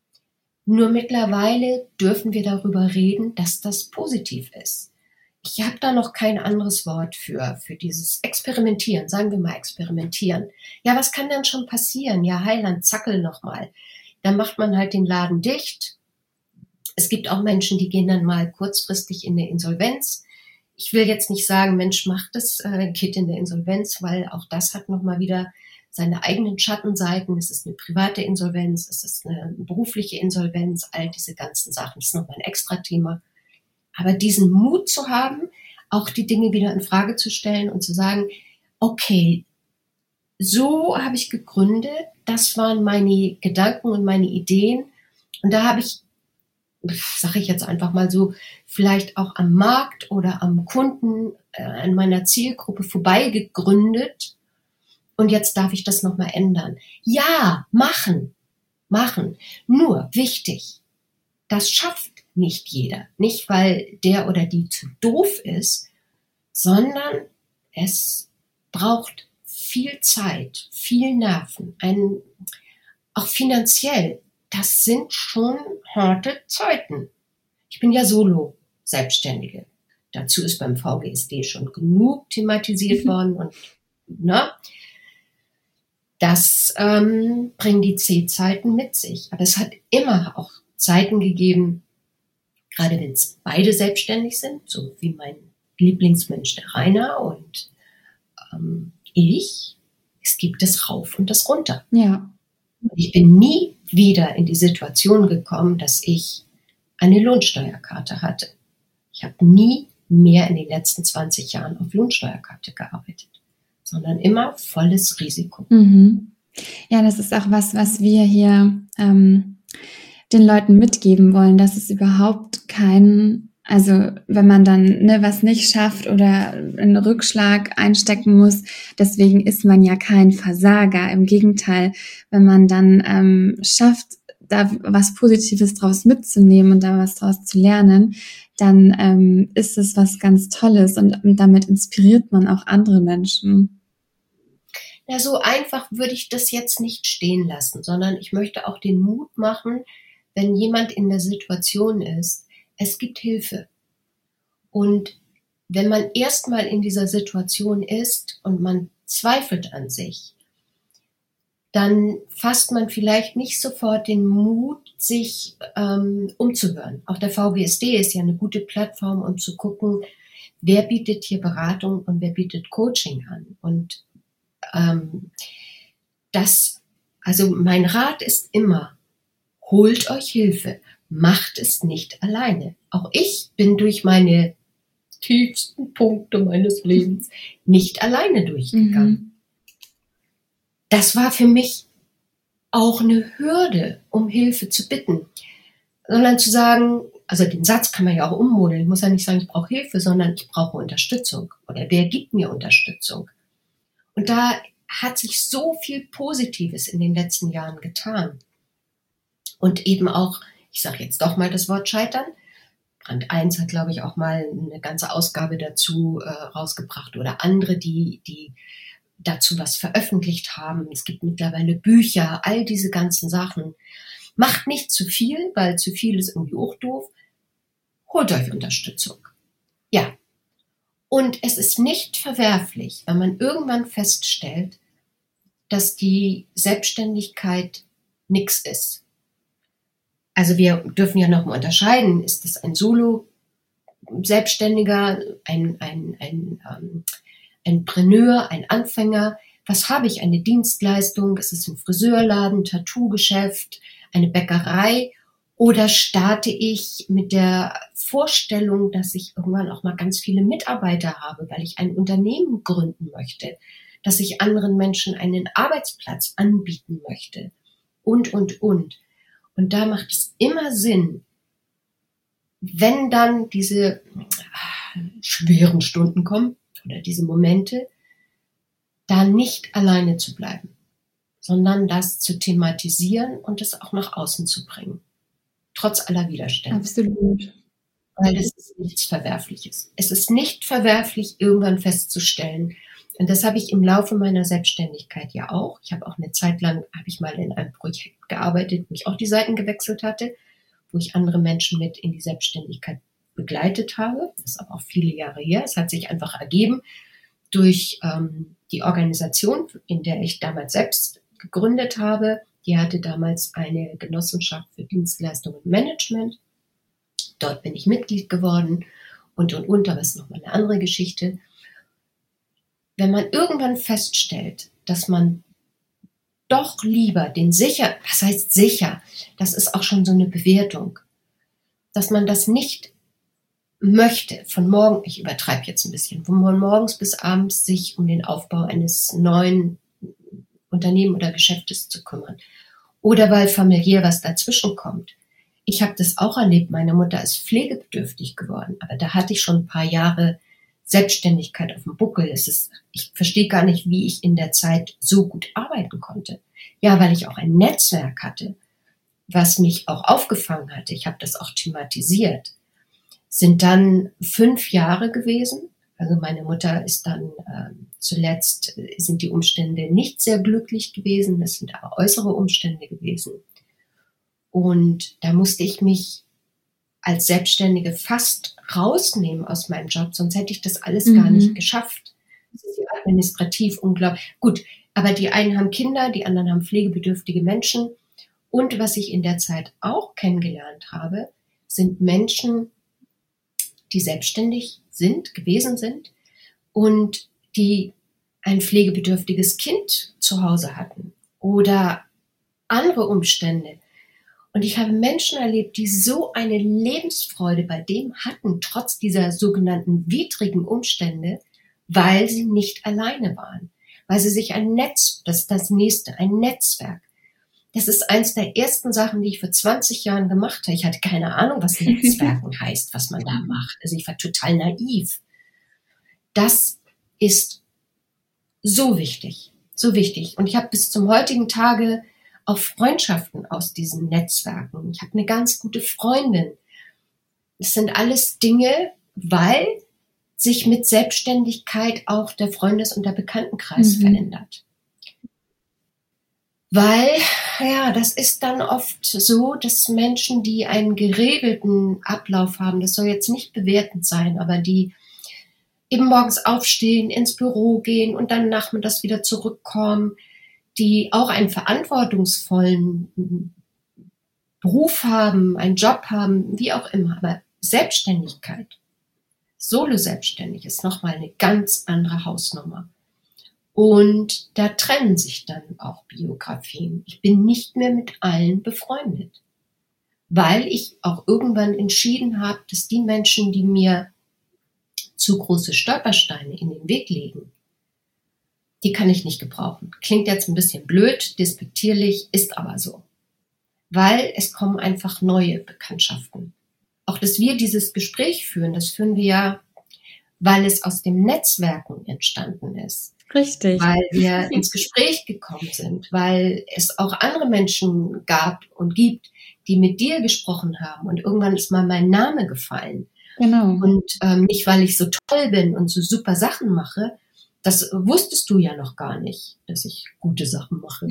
Nur mittlerweile dürfen wir darüber reden, dass das positiv ist. Ich habe da noch kein anderes Wort für, für dieses Experimentieren, sagen wir mal Experimentieren. Ja, was kann denn schon passieren? Ja, Heiland, zackel nochmal. Dann macht man halt den Laden dicht. Es gibt auch Menschen, die gehen dann mal kurzfristig in eine Insolvenz. Ich will jetzt nicht sagen, Mensch, macht es, äh, geht in der Insolvenz, weil auch das hat nochmal wieder seine eigenen Schattenseiten. Es ist eine private Insolvenz, es ist eine berufliche Insolvenz, all diese ganzen Sachen. Das ist nochmal ein extra Thema. Aber diesen Mut zu haben, auch die Dinge wieder in Frage zu stellen und zu sagen, okay, so habe ich gegründet, das waren meine Gedanken und meine Ideen. Und da habe ich, sage ich jetzt einfach mal so, vielleicht auch am Markt oder am Kunden, äh, an meiner Zielgruppe vorbei gegründet. Und jetzt darf ich das nochmal ändern. Ja, machen, machen. Nur wichtig, das schafft nicht jeder. Nicht, weil der oder die zu doof ist, sondern es braucht viel Zeit, viel Nerven, ein, auch finanziell. Das sind schon harte Zeiten. Ich bin ja Solo-Selbstständige. Dazu ist beim V G S D schon genug thematisiert worden. Und na, das ähm, bringen die C-Zeiten mit sich. Aber es hat immer auch Zeiten gegeben, gerade wenn es beide selbstständig sind, so wie mein Lieblingsmensch, der Rainer und ähm, ich, es gibt das Rauf und das Runter. Ja. Ich bin nie wieder in die Situation gekommen, dass ich eine Lohnsteuerkarte hatte. Ich habe nie mehr in den letzten zwanzig Jahren auf Lohnsteuerkarte gearbeitet, sondern immer volles Risiko. Mhm. Ja, das ist auch was, was wir hier ähm, den Leuten mitgeben wollen, dass es überhaupt keinen, also wenn man dann ne, was nicht schafft oder einen Rückschlag einstecken muss, deswegen ist man ja kein Versager. Im Gegenteil, wenn man dann ähm, schafft, da was Positives draus mitzunehmen und da was draus zu lernen, dann ähm, ist es was ganz Tolles und, und damit inspiriert man auch andere Menschen. Ja, so einfach würde ich das jetzt nicht stehen lassen, sondern ich möchte auch den Mut machen, wenn jemand in der Situation ist, es gibt Hilfe. Und wenn man erstmal in dieser Situation ist und man zweifelt an sich, dann fasst man vielleicht nicht sofort den Mut, sich ähm, umzuhören. Auch der V G S D ist ja eine gute Plattform, um zu gucken, wer bietet hier Beratung und wer bietet Coaching an. Und ähm, das, also mein Rat ist immer, holt euch Hilfe, macht es nicht alleine. Auch ich bin durch meine tiefsten Punkte meines Lebens nicht alleine durchgegangen. Mhm. Das war für mich auch eine Hürde, um Hilfe zu bitten, sondern zu sagen, also den Satz kann man ja auch ummodeln. Ich muss ja nicht sagen, ich brauche Hilfe, sondern ich brauche Unterstützung oder wer gibt mir Unterstützung? Und da hat sich so viel Positives in den letzten Jahren getan. Und eben auch, ich sage jetzt doch mal das Wort Scheitern. Brand eins hat, glaube ich, auch mal eine ganze Ausgabe dazu äh, rausgebracht oder andere, die, die dazu was veröffentlicht haben. Es gibt mittlerweile Bücher, all diese ganzen Sachen. Macht nicht zu viel, weil zu viel ist irgendwie auch doof. Holt euch Unterstützung. Ja. Und es ist nicht verwerflich, wenn man irgendwann feststellt, dass die Selbstständigkeit nichts ist. Also wir dürfen ja noch mal unterscheiden, ist das ein Solo-Selbstständiger, ein, ein, ein, ähm, ein Preneur, ein Anfänger? Was habe ich? Eine Dienstleistung? Ist es ein Friseurladen, Tattoo-Geschäft, eine Bäckerei? Oder starte ich mit der Vorstellung, dass ich irgendwann auch mal ganz viele Mitarbeiter habe, weil ich ein Unternehmen gründen möchte, dass ich anderen Menschen einen Arbeitsplatz anbieten möchte und, und, und. Und da macht es immer Sinn, wenn dann diese schweren Stunden kommen oder diese Momente, da nicht alleine zu bleiben, sondern das zu thematisieren und es auch nach außen zu bringen. Trotz aller Widerstände. Absolut. Weil das ist nichts Verwerfliches. Es ist nicht verwerflich, irgendwann festzustellen. Und das habe ich im Laufe meiner Selbstständigkeit ja auch. Ich habe auch eine Zeit lang, habe ich mal in einem Projekt gearbeitet, wo ich auch die Seiten gewechselt hatte, wo ich andere Menschen mit in die Selbstständigkeit begleitet habe. Das ist aber auch viele Jahre her. Es hat sich einfach ergeben durch ähm, die Organisation, in der ich damals selbst gegründet habe. Die hatte damals eine Genossenschaft für Dienstleistung und Management. Dort bin ich Mitglied geworden und, und, und, aber das ist nochmal eine andere Geschichte. Wenn man irgendwann feststellt, dass man doch lieber den sicher, was heißt sicher, das ist auch schon so eine Bewertung, dass man das nicht möchte, von morgen, ich übertreibe jetzt ein bisschen, von morgens bis abends sich um den Aufbau eines neuen Unternehmens oder Geschäftes zu kümmern. Oder weil familiär was dazwischen kommt. Ich habe das auch erlebt, meine Mutter ist pflegebedürftig geworden, aber da hatte ich schon ein paar Jahre Selbstständigkeit auf dem Buckel. Es ist, ich verstehe gar nicht, wie ich in der Zeit so gut arbeiten konnte. Ja, weil ich auch ein Netzwerk hatte, was mich auch aufgefangen hatte. Ich habe das auch thematisiert. Sind dann fünf Jahre gewesen. Also meine Mutter ist dann äh, zuletzt, äh, sind die Umstände nicht sehr glücklich gewesen. Das sind aber äußere Umstände gewesen. Und da musste ich mich als Selbstständige fast rausnehmen aus meinem Job, sonst hätte ich das alles mhm. gar nicht geschafft. Das ist ja administrativ unglaublich. Gut, aber die einen haben Kinder, die anderen haben pflegebedürftige Menschen. Und was ich in der Zeit auch kennengelernt habe, sind Menschen, die selbstständig sind, gewesen sind und die ein pflegebedürftiges Kind zu Hause hatten oder andere Umstände. Und ich habe Menschen erlebt, die so eine Lebensfreude bei dem hatten, trotz dieser sogenannten widrigen Umstände, weil sie nicht alleine waren, weil sie sich ein Netz, das ist das nächste, ein Netzwerk. Das ist eins der ersten Sachen, die ich vor zwanzig Jahren gemacht habe. Ich hatte keine Ahnung, was Netzwerken heißt, was man da macht. Also ich war total naiv. Das ist so wichtig, so wichtig. Und ich habe bis zum heutigen Tage auch Freundschaften aus diesen Netzwerken. Ich habe eine ganz gute Freundin. Das sind alles Dinge, weil sich mit Selbstständigkeit auch der Freundes- und der Bekanntenkreis mhm. verändert. Weil, ja, das ist dann oft so, dass Menschen, die einen geregelten Ablauf haben, das soll jetzt nicht bewertend sein, aber die eben morgens aufstehen, ins Büro gehen und dann nachmittags wieder zurückkommen, die auch einen verantwortungsvollen Beruf haben, einen Job haben, wie auch immer. Aber Selbstständigkeit, Solo-selbstständig ist nochmal eine ganz andere Hausnummer. Und da trennen sich dann auch Biografien. Ich bin nicht mehr mit allen befreundet, weil ich auch irgendwann entschieden habe, dass die Menschen, die mir zu große Stolpersteine in den Weg legen, die kann ich nicht gebrauchen. Klingt jetzt ein bisschen blöd, despektierlich, ist aber so. Weil es kommen einfach neue Bekanntschaften. Auch dass wir dieses Gespräch führen, das führen wir ja, weil es aus dem Netzwerken entstanden ist. Richtig. Weil wir ins Gespräch gekommen sind, weil es auch andere Menschen gab und gibt, die mit dir gesprochen haben und irgendwann ist mal mein Name gefallen. Genau. Und ähm, nicht, weil ich so toll bin und so super Sachen mache, das wusstest du ja noch gar nicht, dass ich gute Sachen mache,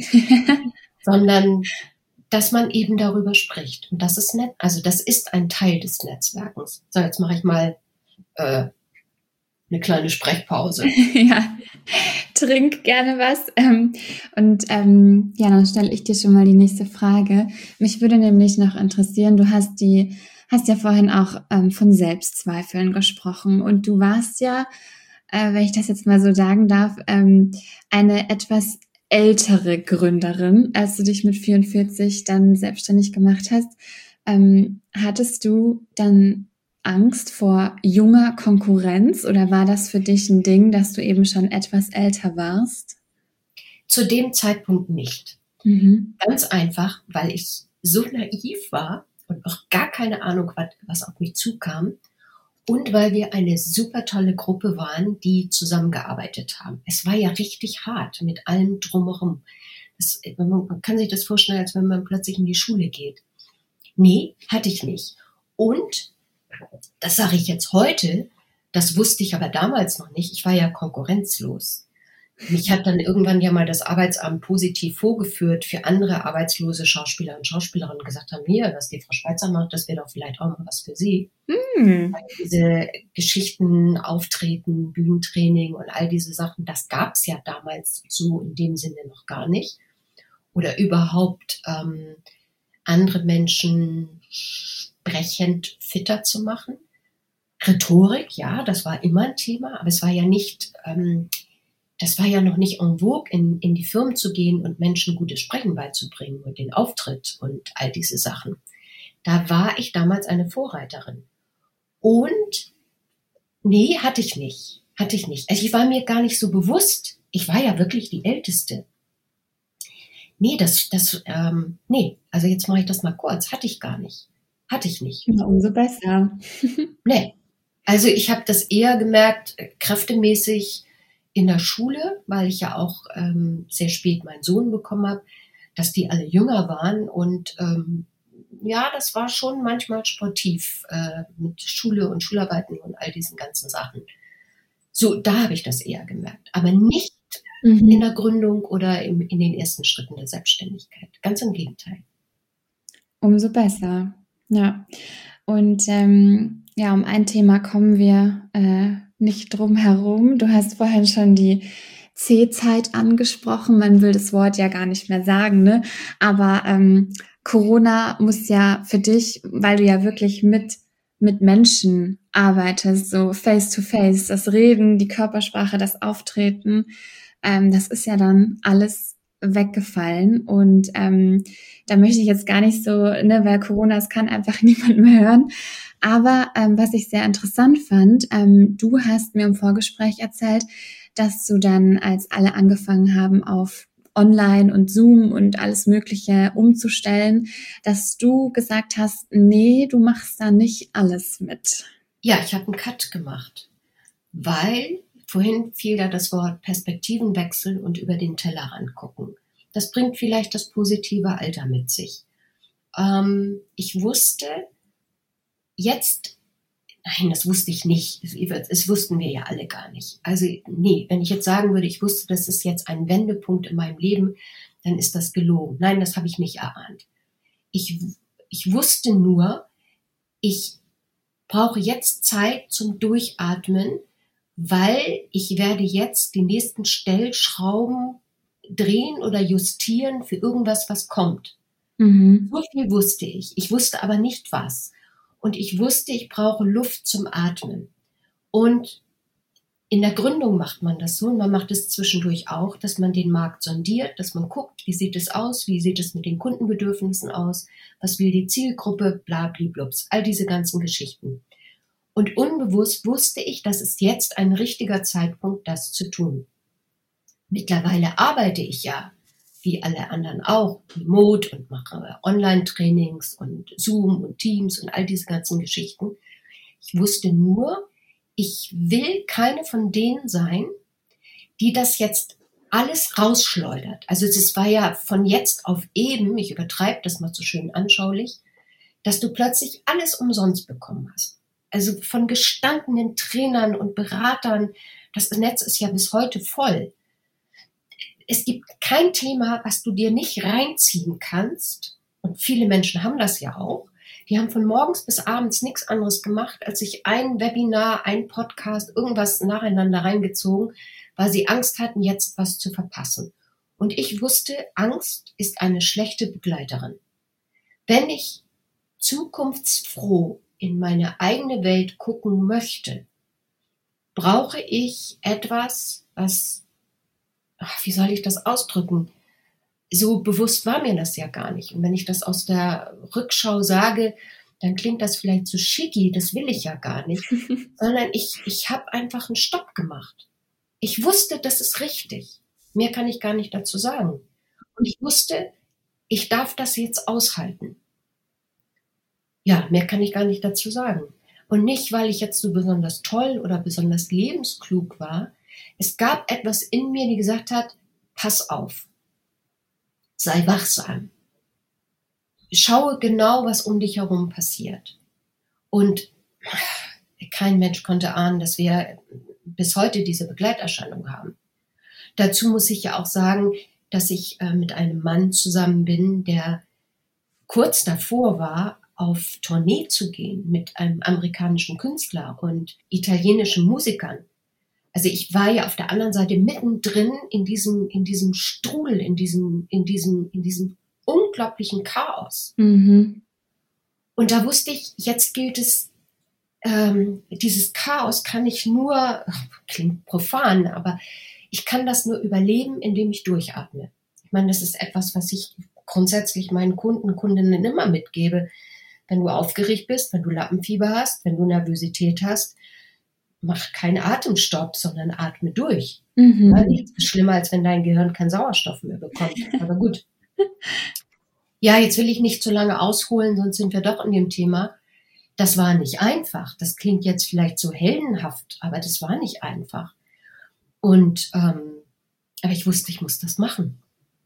sondern dass man eben darüber spricht. Und das ist nett, also das ist ein Teil des Netzwerkens. So, jetzt mache ich mal äh, eine kleine Sprechpause. Ja, trink gerne was. Ähm, und ähm, ja, dann stelle ich dir schon mal die nächste Frage. Mich würde nämlich noch interessieren, du hast die, hast ja vorhin auch ähm, von Selbstzweifeln gesprochen und du warst ja, äh, wenn ich das jetzt mal so sagen darf, ähm, eine etwas ältere Gründerin, als du dich mit vierundvierzig dann selbstständig gemacht hast. Ähm, hattest du dann Angst vor junger Konkurrenz oder war das für dich ein Ding, dass du eben schon etwas älter warst? Zu dem Zeitpunkt nicht. Mhm. Ganz einfach, weil ich so naiv war und noch gar keine Ahnung, was, was auf mich zukam und weil wir eine super tolle Gruppe waren, die zusammengearbeitet haben. Es war ja richtig hart mit allem drumherum. Das, man kann sich das vorstellen, als wenn man plötzlich in die Schule geht. Nee, hatte ich nicht. Und das sage ich jetzt heute, das wusste ich aber damals noch nicht. Ich war ja konkurrenzlos. Mich hat dann irgendwann ja mal das Arbeitsamt positiv vorgeführt für andere arbeitslose Schauspieler und Schauspielerinnen, und gesagt haben, hier, was die Frau Schweizer macht, das wäre doch vielleicht auch mal was für Sie. Mhm. Weil diese Geschichten, Auftreten, Bühnentraining und all diese Sachen, das gab es ja damals so in dem Sinne noch gar nicht. Oder überhaupt ähm, andere Menschen sprechend fitter zu machen. Rhetorik, ja, das war immer ein Thema, aber es war ja nicht, ähm, das war ja noch nicht en vogue, in, in die Firmen zu gehen und Menschen gutes Sprechen beizubringen und den Auftritt und all diese Sachen. Da war ich damals eine Vorreiterin. Und nee, hatte ich nicht, hatte ich nicht. Also ich war mir gar nicht so bewusst. Ich war ja wirklich die Älteste. Nee, das, das, ähm, nee, also jetzt mache ich das mal kurz, hatte ich gar nicht. Hatte ich nicht. Na, umso besser. Nee. Also ich habe das eher gemerkt, kräftemäßig in der Schule, weil ich ja auch ähm, sehr spät meinen Sohn bekommen habe, dass die alle jünger waren. Und ähm, ja, das war schon manchmal sportiv äh, mit Schule und Schularbeiten und all diesen ganzen Sachen. So, da habe ich das eher gemerkt. Aber nicht Mhm. in der Gründung oder im, in den ersten Schritten der Selbstständigkeit. Ganz im Gegenteil. Umso besser. Ja. Und ähm, ja, um ein Thema kommen wir äh, nicht drum herum. Du hast vorhin schon die C-Zeit angesprochen. Man will das Wort ja gar nicht mehr sagen, ne? Aber ähm, Corona muss ja für dich, weil du ja wirklich mit mit Menschen arbeitest, so face to face, das Reden, die Körpersprache, das Auftreten, ähm, das ist ja dann alles weggefallen. Und ähm, da möchte ich jetzt gar nicht so, ne, weil Corona, es kann einfach niemand mehr hören. Aber ähm, was ich sehr interessant fand, ähm, du hast mir im Vorgespräch erzählt, dass du dann, als alle angefangen haben, auf Online und Zoom und alles Mögliche umzustellen, dass du gesagt hast, nee, du machst da nicht alles mit. Ja, ich habe einen Cut gemacht, weil vorhin fiel da das Wort Perspektivenwechsel und über den Tellerrand gucken. Das bringt vielleicht das positive Alter mit sich. Ähm, ich wusste jetzt, nein, das wusste ich nicht. Das wussten wir ja alle gar nicht. Also nee, wenn ich jetzt sagen würde, ich wusste, das ist jetzt ein Wendepunkt in meinem Leben, dann ist das gelogen. Nein, das habe ich nicht erahnt. Ich, ich wusste nur, ich brauche jetzt Zeit zum Durchatmen, weil ich werde jetzt die nächsten Stellschrauben drehen oder justieren für irgendwas, was kommt. Mhm. So viel wusste ich. Ich wusste aber nicht was. Und ich wusste, ich brauche Luft zum Atmen. Und in der Gründung macht man das so, und man macht es zwischendurch auch, dass man den Markt sondiert, dass man guckt, wie sieht es aus, wie sieht es mit den Kundenbedürfnissen aus, was will die Zielgruppe, blabliblups, all diese ganzen Geschichten. Und unbewusst wusste ich, das ist jetzt ein richtiger Zeitpunkt, das zu tun. Mittlerweile arbeite ich ja, wie alle anderen auch, remote und mache Online-Trainings und Zoom und Teams und all diese ganzen Geschichten. Ich wusste nur, ich will keine von denen sein, die das jetzt alles rausschleudert. Also es war ja von jetzt auf eben, ich übertreibe das mal so schön anschaulich, dass du plötzlich alles umsonst bekommen hast. Also von gestandenen Trainern und Beratern, das Netz ist ja bis heute voll. Es gibt kein Thema, was du dir nicht reinziehen kannst. Und viele Menschen haben das ja auch. Die haben von morgens bis abends nichts anderes gemacht, als sich ein Webinar, ein Podcast, irgendwas nacheinander reingezogen, weil sie Angst hatten, jetzt was zu verpassen. Und ich wusste, Angst ist eine schlechte Begleiterin. Wenn ich zukunftsfroh in meine eigene Welt gucken möchte, brauche ich etwas, was, ach, wie soll ich das ausdrücken? So bewusst war mir das ja gar nicht. Und wenn ich das aus der Rückschau sage, dann klingt das vielleicht so schicki, das will ich ja gar nicht. Sondern ich, ich habe einfach einen Stopp gemacht. Ich wusste, das ist richtig. Mehr kann ich gar nicht dazu sagen. Und ich wusste, ich darf das jetzt aushalten. Ja, mehr kann ich gar nicht dazu sagen. Und nicht, weil ich jetzt so besonders toll oder besonders lebensklug war. Es gab etwas in mir, die gesagt hat, pass auf. Sei wachsam. Schaue genau, was um dich herum passiert. Und kein Mensch konnte ahnen, dass wir bis heute diese Begleiterscheinung haben. Dazu muss ich ja auch sagen, dass ich äh, mit einem Mann zusammen bin, der kurz davor war, auf Tournee zu gehen mit einem amerikanischen Künstler und italienischen Musikern. Also ich war ja auf der anderen Seite mittendrin in diesem, in diesem Strudel, in diesem, in diesem, in diesem unglaublichen Chaos. Mhm. Und da wusste ich, jetzt gilt es, ähm, dieses Chaos kann ich nur, ach, klingt profan, aber ich kann das nur überleben, indem ich durchatme. Ich meine, das ist etwas, was ich grundsätzlich meinen Kunden, Kundinnen immer mitgebe. Wenn du aufgeregt bist, wenn du Lampenfieber hast, wenn du Nervosität hast, mach keinen Atemstopp, sondern atme durch. Mhm. Ja, nichts ist schlimmer, als wenn dein Gehirn keinen Sauerstoff mehr bekommt. Aber gut. Ja, jetzt will ich nicht zu lange ausholen, sonst sind wir doch in dem Thema. Das war nicht einfach. Das klingt jetzt vielleicht so heldenhaft, aber das war nicht einfach. Und ähm, aber ich wusste, ich muss das machen.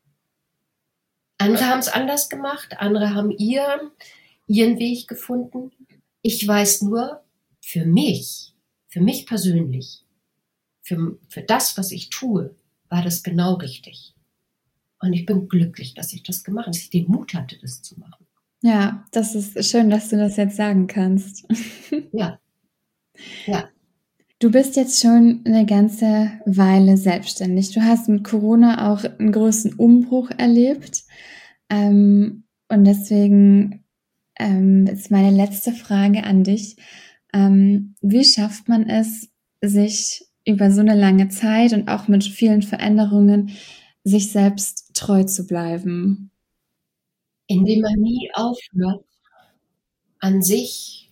Andere haben es anders gemacht, andere haben ihr, ihren Weg gefunden. Ich weiß nur, für mich, für mich persönlich, für, für das, was ich tue, war das genau richtig. Und ich bin glücklich, dass ich das gemacht habe, dass ich den Mut hatte, das zu machen. Ja, das ist schön, dass du das jetzt sagen kannst. Ja, ja. Du bist jetzt schon eine ganze Weile selbstständig. Du hast mit Corona auch einen großen Umbruch erlebt. Ähm, und deswegen ähm, ist meine letzte Frage an dich. Ähm, wie schafft man es, sich über so eine lange Zeit und auch mit vielen Veränderungen sich selbst treu zu bleiben? Indem man nie aufhört, an sich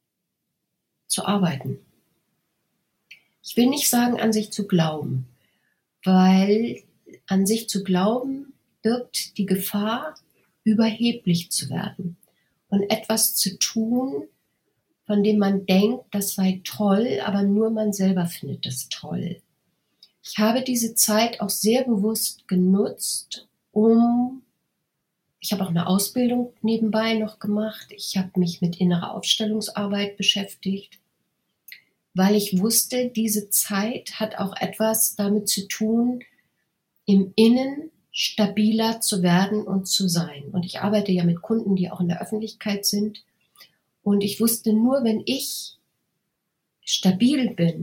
zu arbeiten. Ich will nicht sagen, an sich zu glauben, weil an sich zu glauben birgt die Gefahr, überheblich zu werden und etwas zu tun, von dem man denkt, das sei toll, aber nur man selber findet es toll. Ich habe diese Zeit auch sehr bewusst genutzt, um, ich habe auch eine Ausbildung nebenbei noch gemacht, ich habe mich mit innerer Aufstellungsarbeit beschäftigt, weil ich wusste, diese Zeit hat auch etwas damit zu tun, im Innen stabiler zu werden und zu sein. Und ich arbeite ja mit Kunden, die auch in der Öffentlichkeit sind. Und ich wusste nur, wenn ich stabil bin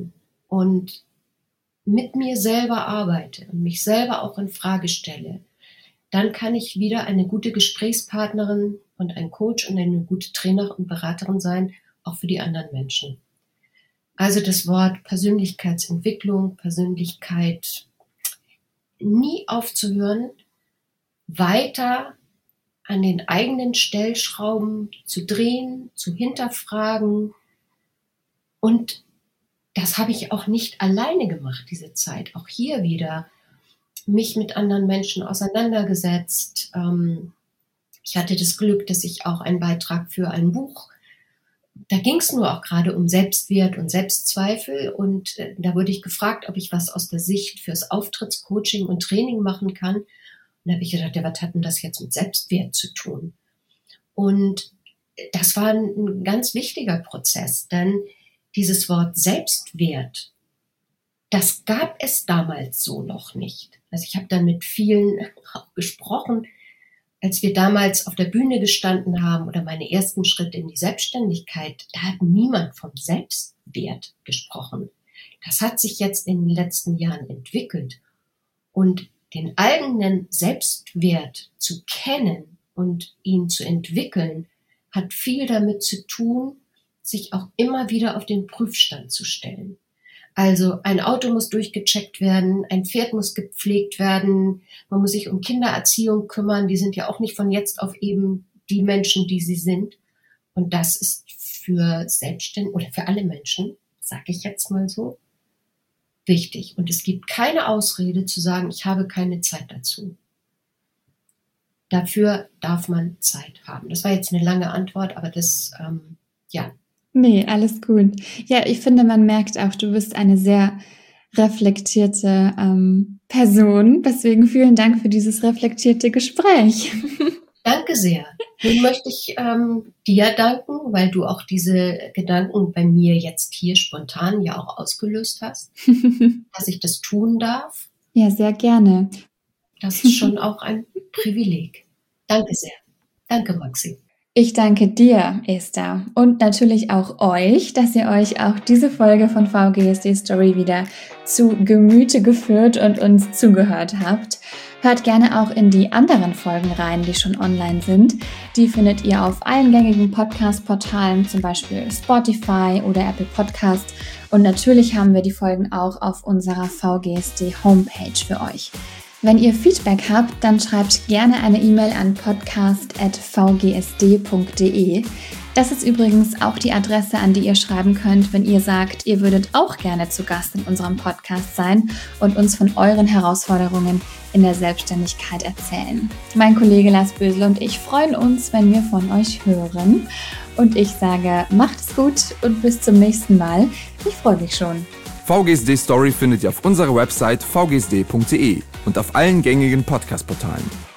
und mit mir selber arbeite und mich selber auch in Frage stelle, dann kann ich wieder eine gute Gesprächspartnerin und ein Coach und eine gute Trainerin und Beraterin sein, auch für die anderen Menschen. Also das Wort Persönlichkeitsentwicklung, Persönlichkeit, nie aufzuhören, weiter an den eigenen Stellschrauben zu drehen, zu hinterfragen. Und das habe ich auch nicht alleine gemacht, diese Zeit. Auch hier wieder mich mit anderen Menschen auseinandergesetzt. Ich hatte das Glück, dass ich auch einen Beitrag für ein Buch, da ging es nur auch gerade um Selbstwert und Selbstzweifel. Und da wurde ich gefragt, ob ich was aus der Sicht fürs Auftrittscoaching und Training machen kann. Und da habe ich gedacht, ja, was hat denn das jetzt mit Selbstwert zu tun? Und das war ein ganz wichtiger Prozess, denn dieses Wort Selbstwert, das gab es damals so noch nicht. Also ich habe dann mit vielen auch gesprochen, als wir damals auf der Bühne gestanden haben oder meine ersten Schritte in die Selbstständigkeit, da hat niemand vom Selbstwert gesprochen. Das hat sich jetzt in den letzten Jahren entwickelt. Und den eigenen Selbstwert zu kennen und ihn zu entwickeln, hat viel damit zu tun, sich auch immer wieder auf den Prüfstand zu stellen. Also ein Auto muss durchgecheckt werden, ein Pferd muss gepflegt werden, man muss sich um Kindererziehung kümmern, die sind ja auch nicht von jetzt auf eben die Menschen, die sie sind. Und das ist für Selbstständige oder für alle Menschen, sage ich jetzt mal so, wichtig. Und es gibt keine Ausrede zu sagen, ich habe keine Zeit dazu. Dafür darf man Zeit haben. Das war jetzt eine lange Antwort, aber das, ähm, ja. Nee, alles gut. Ja, ich finde, man merkt auch, du bist eine sehr reflektierte ähm, Person. Deswegen vielen Dank für dieses reflektierte Gespräch. Danke sehr. Nun möchte ich ähm, dir danken, weil du auch diese Gedanken bei mir jetzt hier spontan ja auch ausgelöst hast, dass ich das tun darf. Ja, sehr gerne. Das ist schon auch ein Privileg. Danke sehr. Danke, Maxi. Ich danke dir, Esther, und natürlich auch euch, dass ihr euch auch diese Folge von V G S D Story wieder zu Gemüte geführt und uns zugehört habt. Hört gerne auch in die anderen Folgen rein, die schon online sind. Die findet ihr auf allen gängigen Podcast-Portalen, zum Beispiel Spotify oder Apple Podcast. Und natürlich haben wir die Folgen auch auf unserer V G S D Homepage für euch. Wenn ihr Feedback habt, dann schreibt gerne eine E-Mail an podcast at v g s d punkt d e. Das ist übrigens auch die Adresse, an die ihr schreiben könnt, wenn ihr sagt, ihr würdet auch gerne zu Gast in unserem Podcast sein und uns von euren Herausforderungen in der Selbstständigkeit erzählen. Mein Kollege Lars Bösel und ich freuen uns, wenn wir von euch hören. Und ich sage, macht es gut und bis zum nächsten Mal. Ich freue mich schon. V G S D Story findet ihr auf unserer Website v g s d punkt d e und auf allen gängigen Podcast-Portalen.